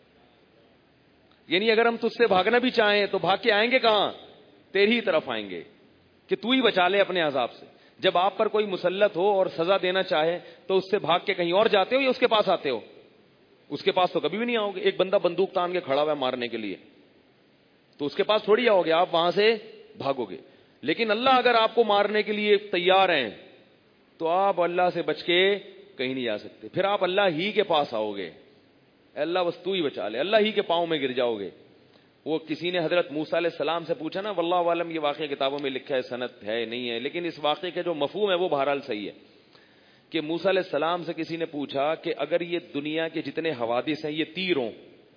یعنی اگر ہم تجھ سے بھاگنا بھی چاہیں تو بھاگ کے آئیں گے کہاں؟ تیری ہی طرف آئیں گے کہ تو ہی بچا لے اپنے عذاب سے. جب آپ پر کوئی مسلط ہو اور سزا دینا چاہے تو اس سے بھاگ کے کہیں اور جاتے ہو یا اس کے پاس آتے ہو؟ اس کے پاس تو کبھی بھی نہیں آؤ گے. ایک بندہ بندوق تان کے کھڑا ہوا ہے مارنے کے لیے, تو اس کے پاس تھوڑی آؤ گے, آپ وہاں سے بھاگو گے. لیکن اللہ اگر آپ کو مارنے کے لیے تیار ہیں تو آپ اللہ سے بچ کے کہیں نہیں جا سکتے. پھر آپ اللہ ہی کے پاس آؤ گے, اللہ بس تو ہی بچا لے, اللہ ہی کے پاؤں میں گر جاؤ گے. وہ کسی نے حضرت موسیٰ علیہ السلام سے پوچھا نا, واللہ عالم یہ واقعہ کتابوں میں لکھا ہے, سند ہے نہیں ہے, لیکن اس واقعے کا جو مفہوم ہے وہ بہرحال صحیح ہے کہ موسیٰ علیہ السلام سے کسی نے پوچھا کہ اگر یہ دنیا کے جتنے حوادث ہیں یہ تیر ہوں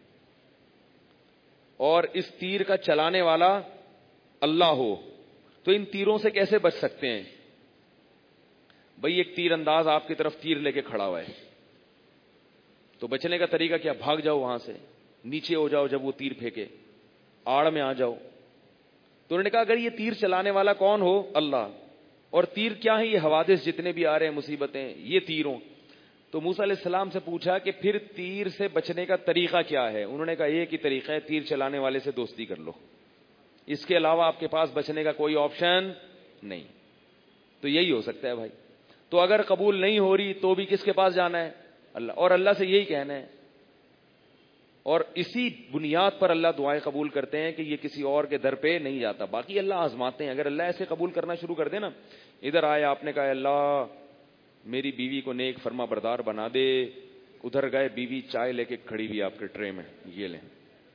اور اس تیر کا چلانے والا اللہ ہو تو ان تیروں سے کیسے بچ سکتے ہیں؟ بھئی ایک تیر انداز آپ کی طرف تیر لے کے کھڑا ہوا ہے, تو بچنے کا طریقہ کیا؟ بھاگ جاؤ وہاں سے, نیچے ہو جاؤ, جب وہ تیر پھینکے آڑ میں آ جاؤ. تو انہوں نے کہا اگر یہ تیر چلانے والا کون ہو؟ اللہ, اور تیر کیا ہے؟ یہ حوادث جتنے بھی آ رہے ہیں مصیبتیں, یہ تیروں. تو موسیٰ علیہ السلام سے پوچھا کہ پھر تیر سے بچنے کا طریقہ کیا ہے؟ انہوں نے کہا ایک ہی طریقہ ہے, تیر چلانے والے سے دوستی کر لو, اس کے علاوہ آپ کے پاس بچنے کا کوئی آپشن نہیں. تو یہی ہو سکتا ہے بھائی. تو اگر قبول نہیں ہو رہی تو بھی کس کے پاس جانا ہے؟ اللہ, اور اللہ سے یہی کہنا ہے. اور اسی بنیاد پر اللہ دعائیں قبول کرتے ہیں کہ یہ کسی اور کے در پہ نہیں جاتا. باقی اللہ آزماتے ہیں. اگر اللہ ایسے قبول کرنا شروع کر دے نا, ادھر آئے آپ نے کہا اللہ میری بیوی کو نیک فرما بردار بنا دے, ادھر گئے بیوی چائے لے کے کھڑی ہوئی آپ کے ٹرے میں, یہ لیں,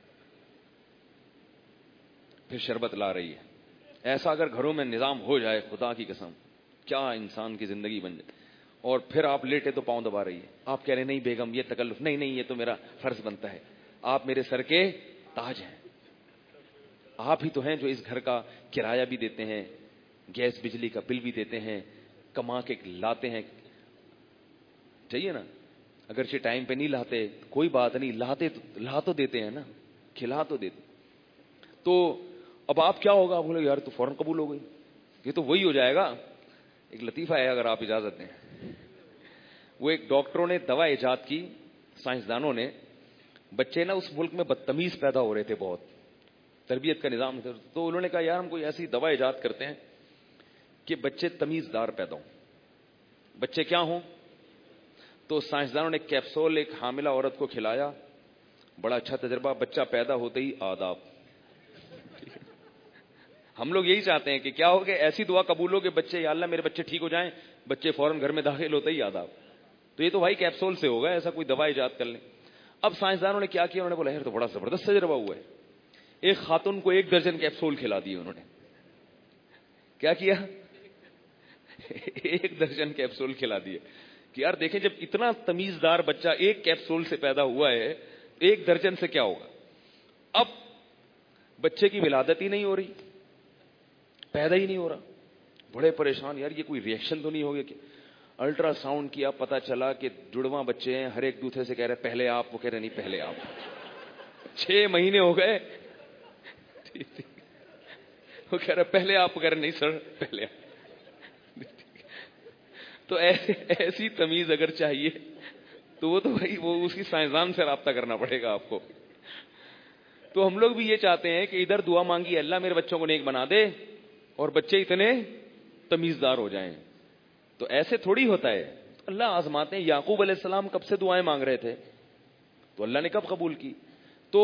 پھر شربت لا رہی ہے. ایسا اگر گھروں میں نظام ہو جائے خدا کی قسم کیا انسان کی زندگی بن جائے. اور پھر آپ لیٹے تو پاؤں دبا رہی ہے, آپ کہہ رہے نہیں بیگم یہ تکلف نہیں, نہیں یہ تو میرا فرض بنتا ہے, آپ میرے سر کے تاج ہیں. آپ ہی تو ہیں جو اس گھر کا کرایہ بھی دیتے ہیں, گیس بجلی کا بل بھی دیتے ہیں, کما کے لاتے ہیں, چاہیے نا, اگرچہ ٹائم پہ نہیں لاتے کوئی بات نہیں, لاتے لا تو دیتے ہیں نا, کھلا تو دیتے. تو اب آپ کیا ہوگا, بولے یار تو فوراً قبول ہو گئی, یہ تو وہی ہو جائے گا. ایک لطیفہ ہے اگر آپ اجازت دیں, وہ ایک ڈاکٹروں نے دوا ایجاد کی, سائنسدانوں نے. بچے نا اس ملک میں بدتمیز پیدا ہو رہے تھے, بہت تربیت کا نظام تھا, تو انہوں نے کہا یار ہم کوئی ایسی دوا ایجاد کرتے ہیں کہ بچے تمیز دار پیدا ہوں. بچے کیا ہوں؟ تو سائنسدانوں نے کیپسول ایک حاملہ عورت کو کھلایا, بڑا اچھا تجربہ, بچہ پیدا ہوتے ہی آداب. ہم لوگ یہی چاہتے ہیں کہ کیا ہو کہ ایسی دعا قبول ہو کہ بچے, یا اللہ میرے بچے ٹھیک ہو جائیں, بچے فوراً گھر میں داخل ہوتے ہی آداب. تو یہ تو بھائی کیپسول سے ہوگا, ایسا کوئی دوا ایجاد کر لیں. اب سائنسدانوں نے کیا کیا, انہوں نے بولا یار تو بڑا زبردست تجربہ ہوا ہے. ایک خاتون کو ایک درجن کیپسول کھلا دیے انہوں نے. کیا کیا؟ ایک درجن کیپسول کھلا دیے کہ یار دیکھیں جب اتنا تمیزدار بچہ ایک کیپسول سے پیدا ہوا ہے, ایک درجن سے کیا ہوگا. اب بچے کی ولادت ہی نہیں ہو رہی, پیدا ہی نہیں ہو رہا, بڑے پریشان, یار یہ کوئی ریئیکشن تو نہیں ہوگی. کہ الٹرا ساؤنڈ کیا, پتا چلا کہ جڑواں بچے ہیں, ہر ایک دوسرے سے کہہ رہے پہلے آپ, وہ کہہ رہے نہیں پہلے آپ. چھ مہینے ہو گئے, وہ کہہ رہے پہلے آپ, کہہ رہے نہیں سر پہلے آپ. تو ایسی تمیز اگر چاہیے تو وہ تو بھائی وہ اسی سائنسدان سے رابطہ کرنا پڑے گا آپ کو. تو ہم لوگ بھی یہ چاہتے ہیں کہ ادھر دعا مانگی اللہ میرے بچوں کو نیک بنا دے اور بچے اتنے تمیزدار ہو جائیں. تو ایسے تھوڑی ہوتا ہے, اللہ آزماتے ہیں. یعقوب علیہ السلام کب سے دعائیں مانگ رہے تھے, تو اللہ نے کب قبول کی. تو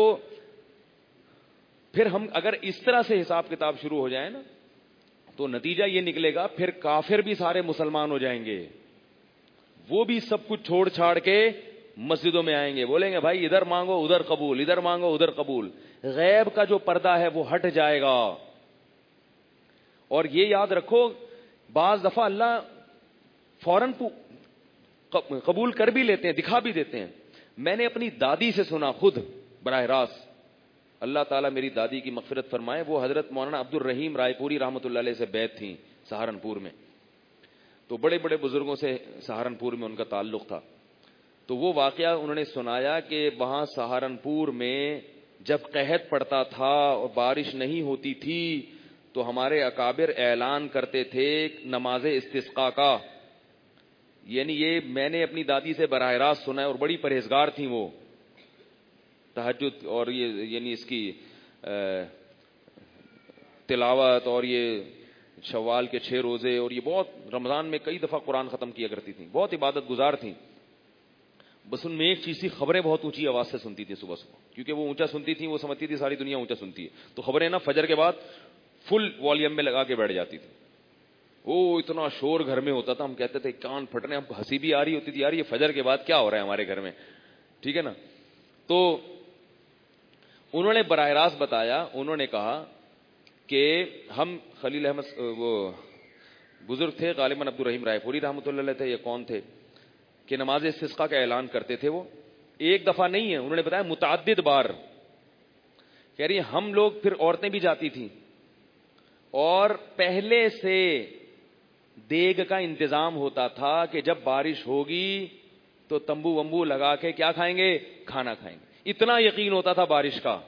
پھر ہم اگر اس طرح سے حساب کتاب شروع ہو جائے نا, تو نتیجہ یہ نکلے گا پھر کافر بھی سارے مسلمان ہو جائیں گے. وہ بھی سب کچھ چھوڑ چھاڑ کے مسجدوں میں آئیں گے, بولیں گے بھائی ادھر مانگو ادھر قبول, ادھر مانگو ادھر قبول. غیب کا جو پردہ ہے وہ ہٹ جائے گا. اور یہ یاد رکھو, بعض دفعہ اللہ فوراً قبول کر بھی لیتے ہیں, دکھا بھی دیتے ہیں. میں نے اپنی دادی سے سنا خود براہ راست, اللہ تعالیٰ میری دادی کی مغفرت فرمائے, وہ حضرت مولانا عبد الرحیم رائے پوری رحمۃ اللہ علیہ سے بیعت تھیں سہارنپور میں. تو بڑے بڑے بزرگوں سے سہارنپور میں ان کا تعلق تھا. تو وہ واقعہ انہوں نے سنایا کہ وہاں سہارنپور میں جب قحط پڑتا تھا اور بارش نہیں ہوتی تھی تو ہمارے اکابر اعلان کرتے تھے نماز استسقاء کا. یعنی یہ میں نے اپنی دادی سے براہ راست سنا ہے, اور بڑی پرہیزگار تھیں وہ, تہجد اور یہ یعنی اس کی تلاوت اور یہ شوال کے چھ روزے, اور یہ بہت رمضان میں کئی دفعہ قرآن ختم کیا کرتی تھیں, بہت عبادت گزار تھیں. بس ان میں ایک چیز تھی, خبریں بہت اونچی آواز سے سنتی تھی صبح صبح, کیونکہ وہ اونچا سنتی تھی, وہ سمجھتی تھی ساری دنیا اونچا سنتی ہے. تو خبریں نا فجر کے بعد فل والیوم میں لگا کے بیٹھ جاتی تھی. وہ اتنا شور گھر میں ہوتا تھا, ہم کہتے تھے کان پھٹنے, ہم کو ہنسی بھی آ رہی ہوتی تھی یار یہ فجر کے بعد کیا ہو رہا ہے ہمارے گھر میں, ٹھیک ہے نا. تو انہوں نے براہ راست بتایا, انہوں نے کہا کہ ہم خلیل احمد وہ بزرگ تھے غالباً عبد الرحیم رائے پوری رحمۃ اللہ علیہ تھے, یہ کون تھے, کہ نماز استسقاء کا اعلان کرتے تھے. وہ ایک دفعہ نہیں ہے, انہوں نے بتایا متعدد بار. کہہ رہی ہم لوگ, پھر عورتیں بھی جاتی تھیں, اور پہلے سے دیگ کا انتظام ہوتا تھا کہ جب بارش ہوگی تو تمبو ومبو لگا کے کیا کھائیں گے, کھانا کھائیں گے. اتنا یقین ہوتا تھا بارش کا.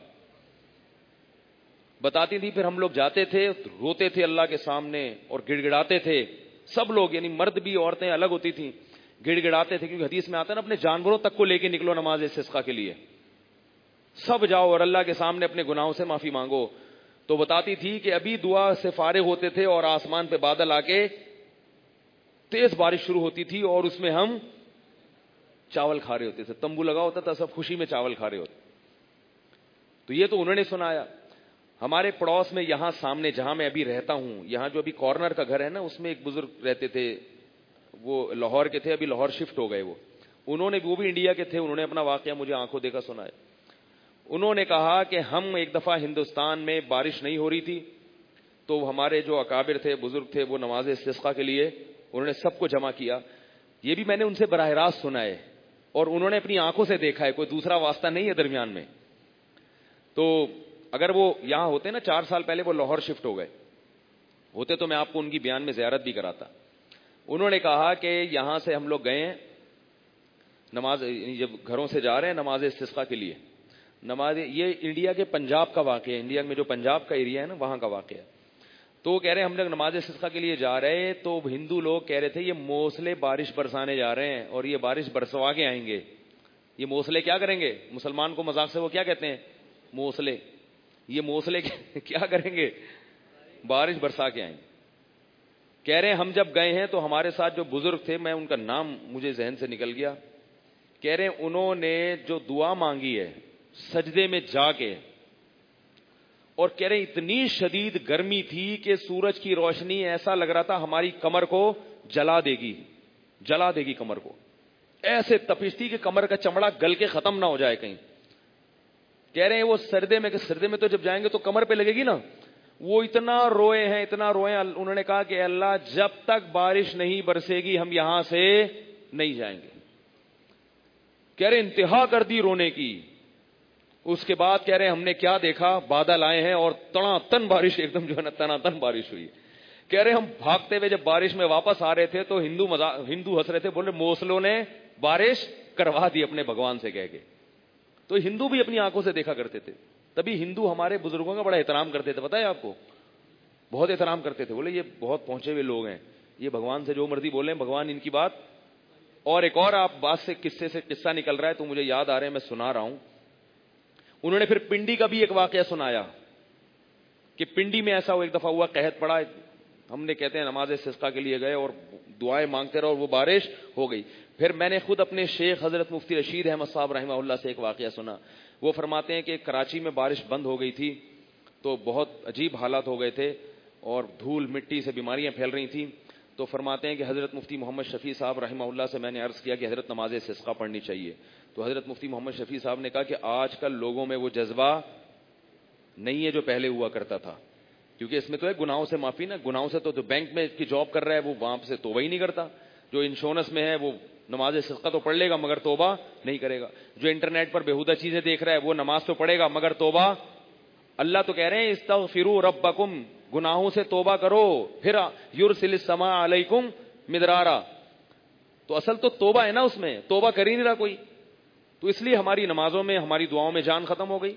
بتاتی تھی پھر ہم لوگ جاتے تھے, روتے تھے اللہ کے سامنے اور گڑ گڑاتے تھے سب لوگ, یعنی مرد بھی عورتیں الگ ہوتی تھیں, گڑ گڑاتے تھے. کیونکہ حدیث میں آتا ہے نا اپنے جانوروں تک کو لے کے نکلو نماز استسقاء کے لیے, سب جاؤ اور اللہ کے سامنے اپنے گناہوں سے معافی مانگو. تو بتاتی تھی کہ ابھی دعا سے فارغ ہوتے تھے اور آسمان پہ بادل آ کے تیز بارش شروع ہوتی تھی, اور اس میں ہم چاول کھا رہے ہوتے تھے, تمبو لگا ہوتا تھا, سب خوشی میں چاول کھا رہے ہوتے. تو یہ تو انہوں نے سنایا. ہمارے پڑوس میں یہاں سامنے جہاں میں ابھی رہتا ہوں, یہاں جو ابھی کارنر کا گھر ہے نا, اس میں ایک بزرگ رہتے تھے, وہ لاہور کے تھے, ابھی لاہور شفٹ ہو گئے. وہ انہوں نے وہ بھی انڈیا کے تھے, انہوں نے اپنا واقعہ مجھے آنکھوں دیکھا سنایا. انہوں نے کہا کہ ہم ایک دفعہ ہندوستان میں بارش نہیں ہو رہی تھی, تو ہمارے جو اکابر تھے, بزرگ تھے, وہ نماز استسقاء کے لیے انہوں نے سب کو جمع کیا. یہ بھی میں نے ان سے براہ راست سنا ہے, اور انہوں نے اپنی آنکھوں سے دیکھا ہے, کوئی دوسرا واسطہ نہیں ہے درمیان میں. تو اگر وہ یہاں ہوتے نا چار سال پہلے وہ لاہور شفٹ ہو گئے ہوتے تو میں آپ کو ان کی بیان میں زیارت بھی کراتا. انہوں نے کہا کہ یہاں سے ہم لوگ گئے ہیں نماز, جب گھروں سے جا رہے ہیں نماز استسقاء کے لیے, نماز یہ انڈیا کے پنجاب کا واقعہ ہے, انڈیا میں جو پنجاب کا ایریا ہے نا وہاں کا واقعہ ہے. تو وہ کہہ رہے ہیں ہم لوگ نماز استسقاء کے لیے جا رہے ہیں تو ہندو لوگ کہہ رہے تھے یہ موسلے بارش برسانے جا رہے ہیں اور یہ بارش برسوا کے آئیں گے. یہ موسلے کیا کریں گے؟ مسلمان کو مذاق سے وہ کیا کہتے ہیں؟ موسلے. یہ موسلے کیا کریں گے؟ بارش برسا کے آئیں گے. کہہ رہے ہیں ہم جب گئے ہیں تو ہمارے ساتھ جو بزرگ تھے, میں ان کا نام مجھے ذہن سے نکل گیا, کہہ رہے ہیں انہوں نے جو دعا مانگی ہے سجدے میں جا کے, اور کہہ رہے ہیں اتنی شدید گرمی تھی کہ سورج کی روشنی ایسا لگ رہا تھا ہماری کمر کو جلا دے گی, جلا دے گی کمر کو, ایسے تپش تھی کہ کمر کا چمڑا گل کے ختم نہ ہو جائے کہیں. کہہ رہے ہیں وہ سردے میں, کہ سردے میں تو جب جائیں گے تو کمر پہ لگے گی نا, وہ اتنا روئے ہیں اتنا روئے ہیں. انہوں نے کہا کہ اللہ جب تک بارش نہیں برسے گی ہم یہاں سے نہیں جائیں گے. کہہ رہے انتہا کر دی رونے کی. اس کے بعد کہہ رہے ہم نے کیا دیکھا, بادل آئے ہیں اور تنا تن بارش, ایک دم جو ہے نا تنا تن بارش ہوئی. کہہ رہے ہم بھاگتے ہوئے جب بارش میں واپس آ رہے تھے تو ہندو مزا... ہندو ہنس رہے تھے, بولے موسلوں نے بارش کروا دی اپنے بھگوان سے کہہ کے. تو ہندو بھی اپنی آنکھوں سے دیکھا کرتے تھے. تبھی ہندو ہمارے بزرگوں کا بڑا احترام کرتے تھے, پتہ ہے آپ کو, بہت احترام کرتے تھے. بولے یہ بہت پہنچے ہوئے لوگ ہیں, یہ بھگوان سے جو مرضی بولیں بھگوان ان کی بات. اور ایک اور آپ بات سے قصے سے قصہ نکل رہا ہے تو مجھے یاد آ رہے ہیں, میں سنا رہا ہوں. انہوں نے پھر پنڈی کا بھی ایک واقعہ سنایا کہ پنڈی میں ایسا ایک دفعہ ہوا, قحط پڑا, ہم نے کہتے ہیں نماز استسقاء کے لیے گئے اور دعائیں مانگتے رہے اور وہ بارش ہو گئی. پھر میں نے خود اپنے شیخ حضرت مفتی رشید احمد صاحب رحمہ اللہ سے ایک واقعہ سنا. وہ فرماتے ہیں کہ کراچی میں بارش بند ہو گئی تھی تو بہت عجیب حالات ہو گئے تھے اور دھول مٹی سے بیماریاں پھیل رہی تھیں. تو فرماتے ہیں کہ حضرت مفتی محمد شفیع صاحب رحمہ اللہ سے میں نے عرض کیا کہ حضرت نماز استسقاء پڑھنی چاہیے. تو حضرت مفتی محمد شفیع صاحب نے کہا کہ آج کل لوگوں میں وہ جذبہ نہیں ہے جو پہلے ہوا کرتا تھا, کیونکہ اس میں تو ہے گناہوں سے معافی نا. گناہوں سے تو جو بینک میں کی جاب کر رہا ہے وہ وہاں سے توبہ ہی نہیں کرتا, جو انشورنس میں ہے وہ نماز استسقاء تو پڑھ لے گا مگر توبہ نہیں کرے گا, جو انٹرنیٹ پر بےہودہ چیزیں دیکھ رہا ہے وہ نماز تو پڑھے گا مگر توبہ. اللہ تو کہہ رہے ہیں استغفروا ربکم, گناہوں سے توبہ کرو, پھر یرسل السماء علیکم مدرارا. تو اصل تو توبہ ہے نا, اس میں توبہ کر ہی نہیں رہا کوئی. تو اس لیے ہماری نمازوں میں ہماری دعاؤں میں جان ختم ہو گئی.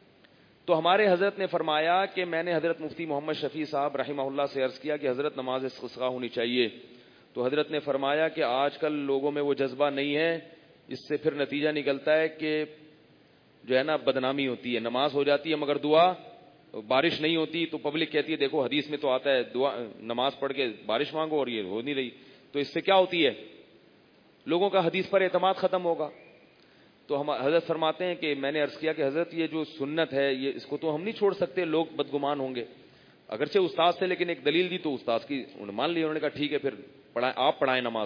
تو ہمارے حضرت نے فرمایا کہ میں نے حضرت مفتی محمد شفیع صاحب رحمہ اللہ سے عرض کیا کہ حضرت نماز استسقاء ہونی چاہیے. تو حضرت نے فرمایا کہ آج کل لوگوں میں وہ جذبہ نہیں ہے, اس سے پھر نتیجہ نکلتا ہے کہ جو ہے نا بدنامی ہوتی ہے, نماز ہو جاتی ہے مگر دعا بارش نہیں ہوتی. تو پبلک کہتی ہے دیکھو حدیث میں تو آتا ہے دعا نماز پڑھ کے بارش مانگو اور یہ ہو نہیں رہی. تو اس سے کیا ہوتی ہے, لوگوں کا حدیث پر اعتماد ختم ہوگا. تو ہم حضرت فرماتے ہیں کہ میں نے عرض کیا کہ حضرت یہ جو سنت ہے یہ اس کو تو ہم نہیں چھوڑ سکتے, لوگ بدگمان ہوں گے. اگرچہ استاد سے لیکن ایک دلیل دی تو استاد کی مان لی, انہوں نے کہا ٹھیک ہے پھر پڑھائیں, آپ پڑھائیں نماز.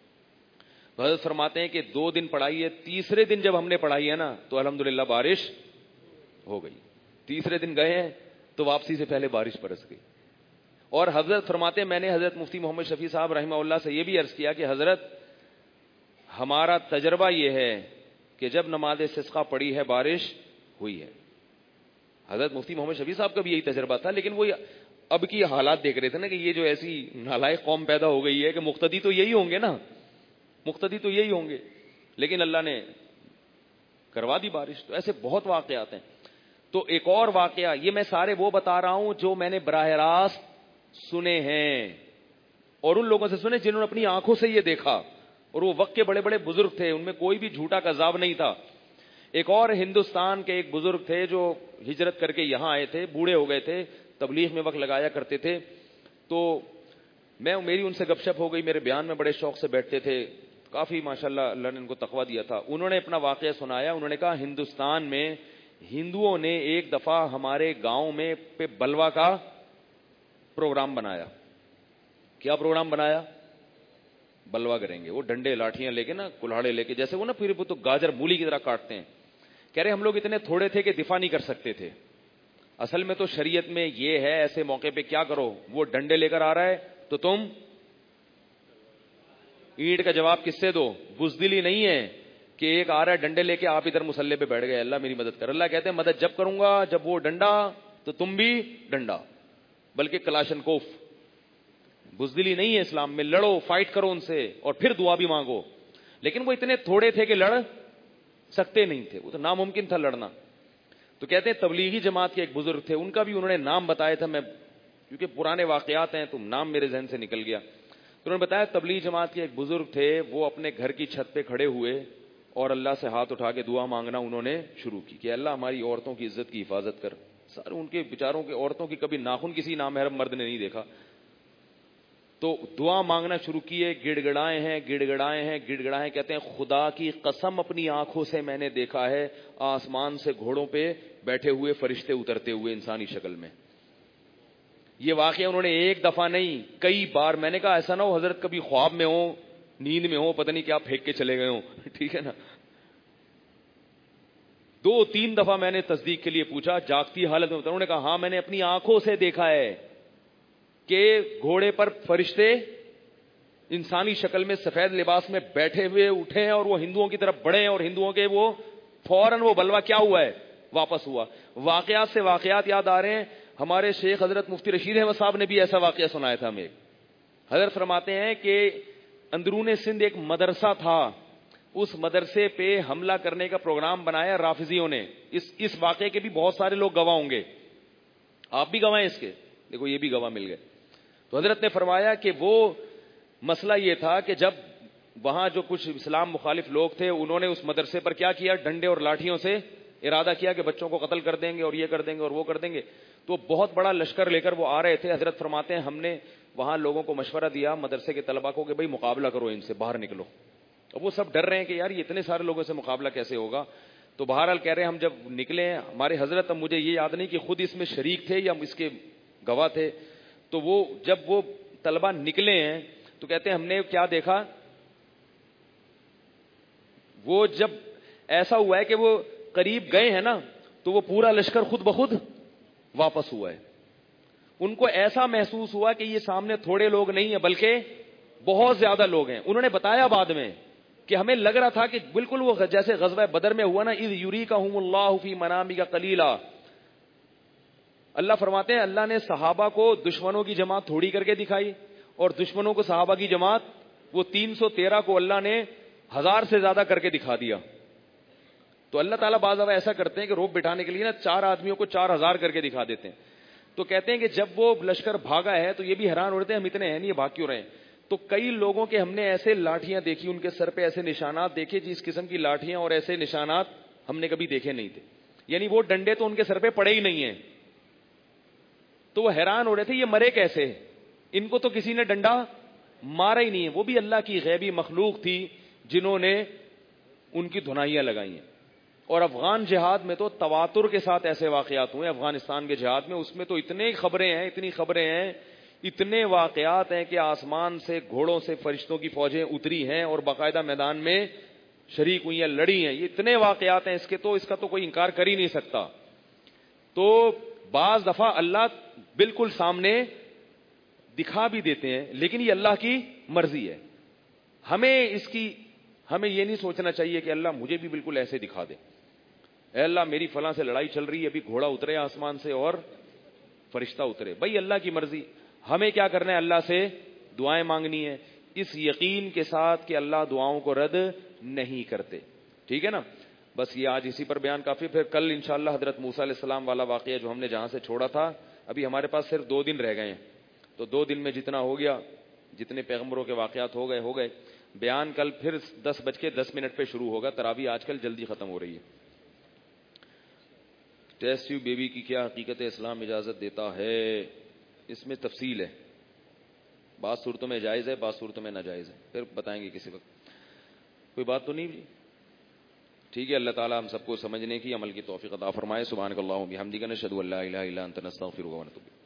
تو حضرت فرماتے ہیں کہ دو دن پڑھائی ہے, تیسرے دن جب ہم نے پڑھائی ہے نا تو الحمدللہ بارش ہو گئی. تیسرے دن گئے ہیں تو واپسی سے پہلے بارش برس گئی. اور حضرت فرماتے ہیں میں نے حضرت مفتی محمد شفیع صاحب رحمہ اللہ سے یہ بھی عرض کیا کہ حضرت ہمارا تجربہ یہ ہے کہ جب نماز استسقاء پڑھی ہے بارش ہوئی ہے. حضرت مفتی محمد شفیع صاحب کا بھی یہی تجربہ تھا, لیکن وہ اب کی حالات دیکھ رہے تھے نا کہ یہ جو ایسی نالائق قوم پیدا ہو گئی ہے کہ مقتدی تو یہی ہوں گے نا, مقتدی تو یہی ہوں گے, لیکن اللہ نے کروا دی بارش. تو ایسے بہت واقعات ہیں. تو ایک اور واقعہ, یہ میں سارے وہ بتا رہا ہوں جو میں نے براہ راست سنے ہیں اور ان لوگوں سے سنے جنہوں نے اپنی آنکھوں سے یہ دیکھا, اور وہ وقت کے بڑے بڑے بزرگ تھے, ان میں کوئی بھی جھوٹا کذاب نہیں تھا. ایک اور ہندوستان کے ایک بزرگ تھے جو ہجرت کر کے یہاں آئے تھے, بوڑھے ہو گئے تھے, تبلیغ میں وقت لگایا کرتے تھے. تو میں میری ان سے گپ شپ ہو گئی, میرے بیان میں بڑے شوق سے بیٹھتے تھے, کافی ماشاءاللہ اللہ نے ان کو تقویٰ دیا تھا. انہوں نے اپنا واقعہ سنایا. انہوں نے کہا ہندوستان میں ہندوؤں نے ایک دفعہ ہمارے گاؤں میں پہ بلوا کا پروگرام بنایا. کیا پروگرام بنایا؟ بلوا کریں گے. وہ ڈنڈے لاٹھیاں لے کے نا, کلاڑے لے کے, جیسے وہ نا پھر وہ تو گاجر مولی کی طرح کاٹتے ہیں. کہہ رہے ہم لوگ اتنے تھوڑے تھے کہ دفاع نہیں کر سکتے تھے. اصل میں تو شریعت میں یہ ہے ایسے موقع پہ کیا کرو, وہ ڈنڈے لے کر آ رہا ہے تو تم اینٹ کا جواب کس سے دو, بزدلی نہیں ہے کہ ایک آ رہا ہے ڈنڈے لے کے, آپ ادھر مسلح پہ بیٹھ گئے, اللہ میری مدد کر. اللہ کہتے ہیں مدد جب کروں گا جب وہ ڈنڈا تو تم بھی ڈنڈا, بلکہ کلاشنکوف. بزدلی نہیں ہے اسلام میں, لڑو, فائٹ کرو ان سے, اور پھر دعا بھی مانگو. لیکن وہ اتنے تھوڑے تھے کہ لڑ سکتے نہیں تھے, وہ تو ناممکن تھا لڑنا. تو کہتے ہیں تبلیغی جماعت کے ایک بزرگ تھے, ان کا بھی انہوں نے نام بتایا تھا, میں کیونکہ پرانے واقعات ہیں تو نام میرے ذہن سے نکل گیا. تو انہوں نے بتایا تبلیغی جماعت کے ایک بزرگ تھے, وہ اپنے گھر کی چھت پہ کھڑے ہوئے اور اللہ سے ہاتھ اٹھا کے دعا مانگنا انہوں نے شروع کی کہ اللہ ہماری عورتوں کی عزت کی حفاظت کر. سارے ان کے بیچاروں کے عورتوں کی کبھی ناخن کسی نامحرم مرد نے نہیں دیکھا. تو دعا مانگنا شروع کیے, گڑ گڑائے ہیں گڑ گڑائے ہیں گڑ گڑائے. کہتے ہیں خدا کی قسم اپنی آنکھوں سے میں نے دیکھا ہے آسمان سے گھوڑوں پہ بیٹھے ہوئے فرشتے اترتے ہوئے انسانی شکل میں. یہ واقعہ انہوں نے ایک دفعہ نہیں کئی بار. میں نے کہا ایسا نہ ہو حضرت کبھی خواب میں ہو, نیند میں ہو, پتہ نہیں کیا پھینک کے چلے گئے ہوں, ٹھیک ہے نا. دو تین دفعہ میں نے تصدیق کے لیے پوچھا جاگتی حالت میں, انہوں نے کہا ہاں میں نے اپنی آنکھوں سے دیکھا ہے کہ گھوڑے پر فرشتے انسانی شکل میں سفید لباس میں بیٹھے ہوئے اٹھے ہیں اور وہ ہندوؤں کی طرف بڑھے ہیں, اور ہندوؤں کے وہ فوراً وہ بلوا کیا ہوا ہے واپس ہوا. واقعات سے واقعات یاد آ رہے ہیں. ہمارے شیخ حضرت مفتی رشید احمد صاحب نے بھی ایسا واقعہ سنایا تھا ہمیں. حضرت فرماتے ہیں کہ اندرون سندھ ایک مدرسہ تھا, اس مدرسے پہ حملہ کرنے کا پروگرام بنایا رافضیوں نے. اس اس واقعے کے بھی بہت سارے لوگ گواہ ہوں گے, آپ بھی گواہ ہیں اس کے, دیکھو یہ بھی گواہ مل گئے. تو حضرت نے فرمایا کہ وہ مسئلہ یہ تھا کہ جب وہاں جو کچھ اسلام مخالف لوگ تھے انہوں نے اس مدرسے پر کیا کیا, ڈنڈے اور لاٹھیوں سے ارادہ کیا کہ بچوں کو قتل کر دیں گے اور یہ کر دیں گے اور وہ کر دیں گے. تو بہت بڑا لشکر لے کر وہ آ رہے تھے. حضرت فرماتے ہیں ہم نے وہاں لوگوں کو مشورہ دیا, مدرسے کے طلبا کو, کہ بھائی مقابلہ کرو ان سے, باہر نکلو. اب وہ سب ڈر رہے ہیں کہ یار یہ اتنے سارے لوگوں سے مقابلہ کیسے ہوگا. تو بہرحال کہہ رہے ہیں ہم جب نکلے ہیں, ہمارے حضرت, اب مجھے یہ یاد نہیں کہ خود اس میں شریک تھے یا اس کے گواہ تھے, تو وہ جب وہ طلبا نکلے ہیں تو کہتے ہیں ہم نے کیا دیکھا, وہ جب ایسا ہوا ہے کہ وہ قریب گئے ہیں نا تو وہ پورا لشکر خود بخود واپس ہوا ہے. ان کو ایسا محسوس ہوا کہ یہ سامنے تھوڑے لوگ نہیں ہیں بلکہ بہت زیادہ لوگ ہیں. انہوں نے بتایا بعد میں کہ ہمیں لگ رہا تھا کہ بالکل وہ جیسے غزوہ بدر میں ہوا نا, اذ یریکہم اللہ فی منامک قلیلا. اللہ فرماتے ہیں اللہ نے صحابہ کو دشمنوں کی جماعت تھوڑی کر کے دکھائی, اور دشمنوں کو صحابہ کی جماعت وہ تین سو تیرہ کو اللہ نے ہزار سے زیادہ کر کے دکھا دیا. تو اللہ تعالیٰ بعض دفعہ ایسا کرتے ہیں کہ روپ بٹھانے کے لیے نا چار آدمیوں کو چار ہزار کر کے دکھا دیتے ہیں. تو کہتے ہیں کہ جب وہ لشکر بھاگا ہے تو یہ بھی حیران ہو رہے تھے ہم اتنے ہیں نہیں, بھاگ کیوں رہے ہیں. تو کئی لوگوں کے ہم نے ایسے لاٹیاں دیکھی, ان کے سر پہ ایسے نشانات دیکھے جس قسم کی لاٹیاں اور ایسے نشانات ہم نے کبھی دیکھے نہیں تھے. یعنی وہ ڈنڈے تو ان کے سر پہ پڑے ہی نہیں ہیں. تو وہ حیران ہو رہے تھے یہ مرے کیسے, ان کو تو کسی نے ڈنڈا مارا ہی نہیں ہے. وہ بھی اللہ کی غیبی مخلوق تھی جنہوں نے ان کی دھنائیاں لگائی ہیں. اور افغان جہاد میں تو تواتر کے ساتھ ایسے واقعات ہوئے, افغانستان کے جہاد میں, اس میں تو اتنی خبریں ہیں اتنی خبریں ہیں اتنے واقعات ہیں کہ آسمان سے گھوڑوں سے فرشتوں کی فوجیں اتری ہیں اور باقاعدہ میدان میں شریک ہوئی ہیں, لڑی ہیں. یہ اتنے واقعات ہیں اس کے, تو اس کا تو کوئی انکار کر ہی نہیں سکتا. تو بعض دفعہ اللہ بالکل سامنے دکھا بھی دیتے ہیں لیکن یہ اللہ کی مرضی ہے. ہمیں اس کی ہمیں یہ نہیں سوچنا چاہیے کہ اللہ مجھے بھی بالکل ایسے دکھا دے, اے اللہ میری فلاں سے لڑائی چل رہی ہے, ابھی گھوڑا اترے آسمان سے اور فرشتہ اترے. بھائی اللہ کی مرضی, ہمیں کیا کرنا ہے, اللہ سے دعائیں مانگنی ہے اس یقین کے ساتھ کہ اللہ دعاؤں کو رد نہیں کرتے. ٹھیک ہے نا. بس یہ آج اسی پر بیان کافی. پھر کل انشاءاللہ حضرت موسیٰ علیہ السلام والا واقعہ جو ہم نے جہاں سے چھوڑا تھا, ابھی ہمارے پاس صرف دو دن رہ گئے ہیں, تو دو دن میں جتنا ہو گیا, جتنے پیغمبروں کے واقعات ہو گئے ہو گئے. بیان کل پھر دس بج کے دس منٹ پہ شروع ہوگا. تراویح آج کل جلدی ختم ہو رہی ہے. ٹیسٹ ٹیوب بیبی کی کیا حقیقت اسلام اجازت دیتا ہے, اس میں تفصیل ہے. بعض صورتوں میں جائز ہے, بعض صورتوں میں ناجائز ہے, پھر بتائیں گے کسی وقت. کوئی بات تو نہیں جی؟ ٹھیک ہے. اللہ تعالی ہم سب کو سمجھنے کی, عمل کی توفیق عطا فرمائے. سبحانک اللہم و بحمدک, نشہد ان لا الہ الا انت, نستغفرک و نتوب الیک.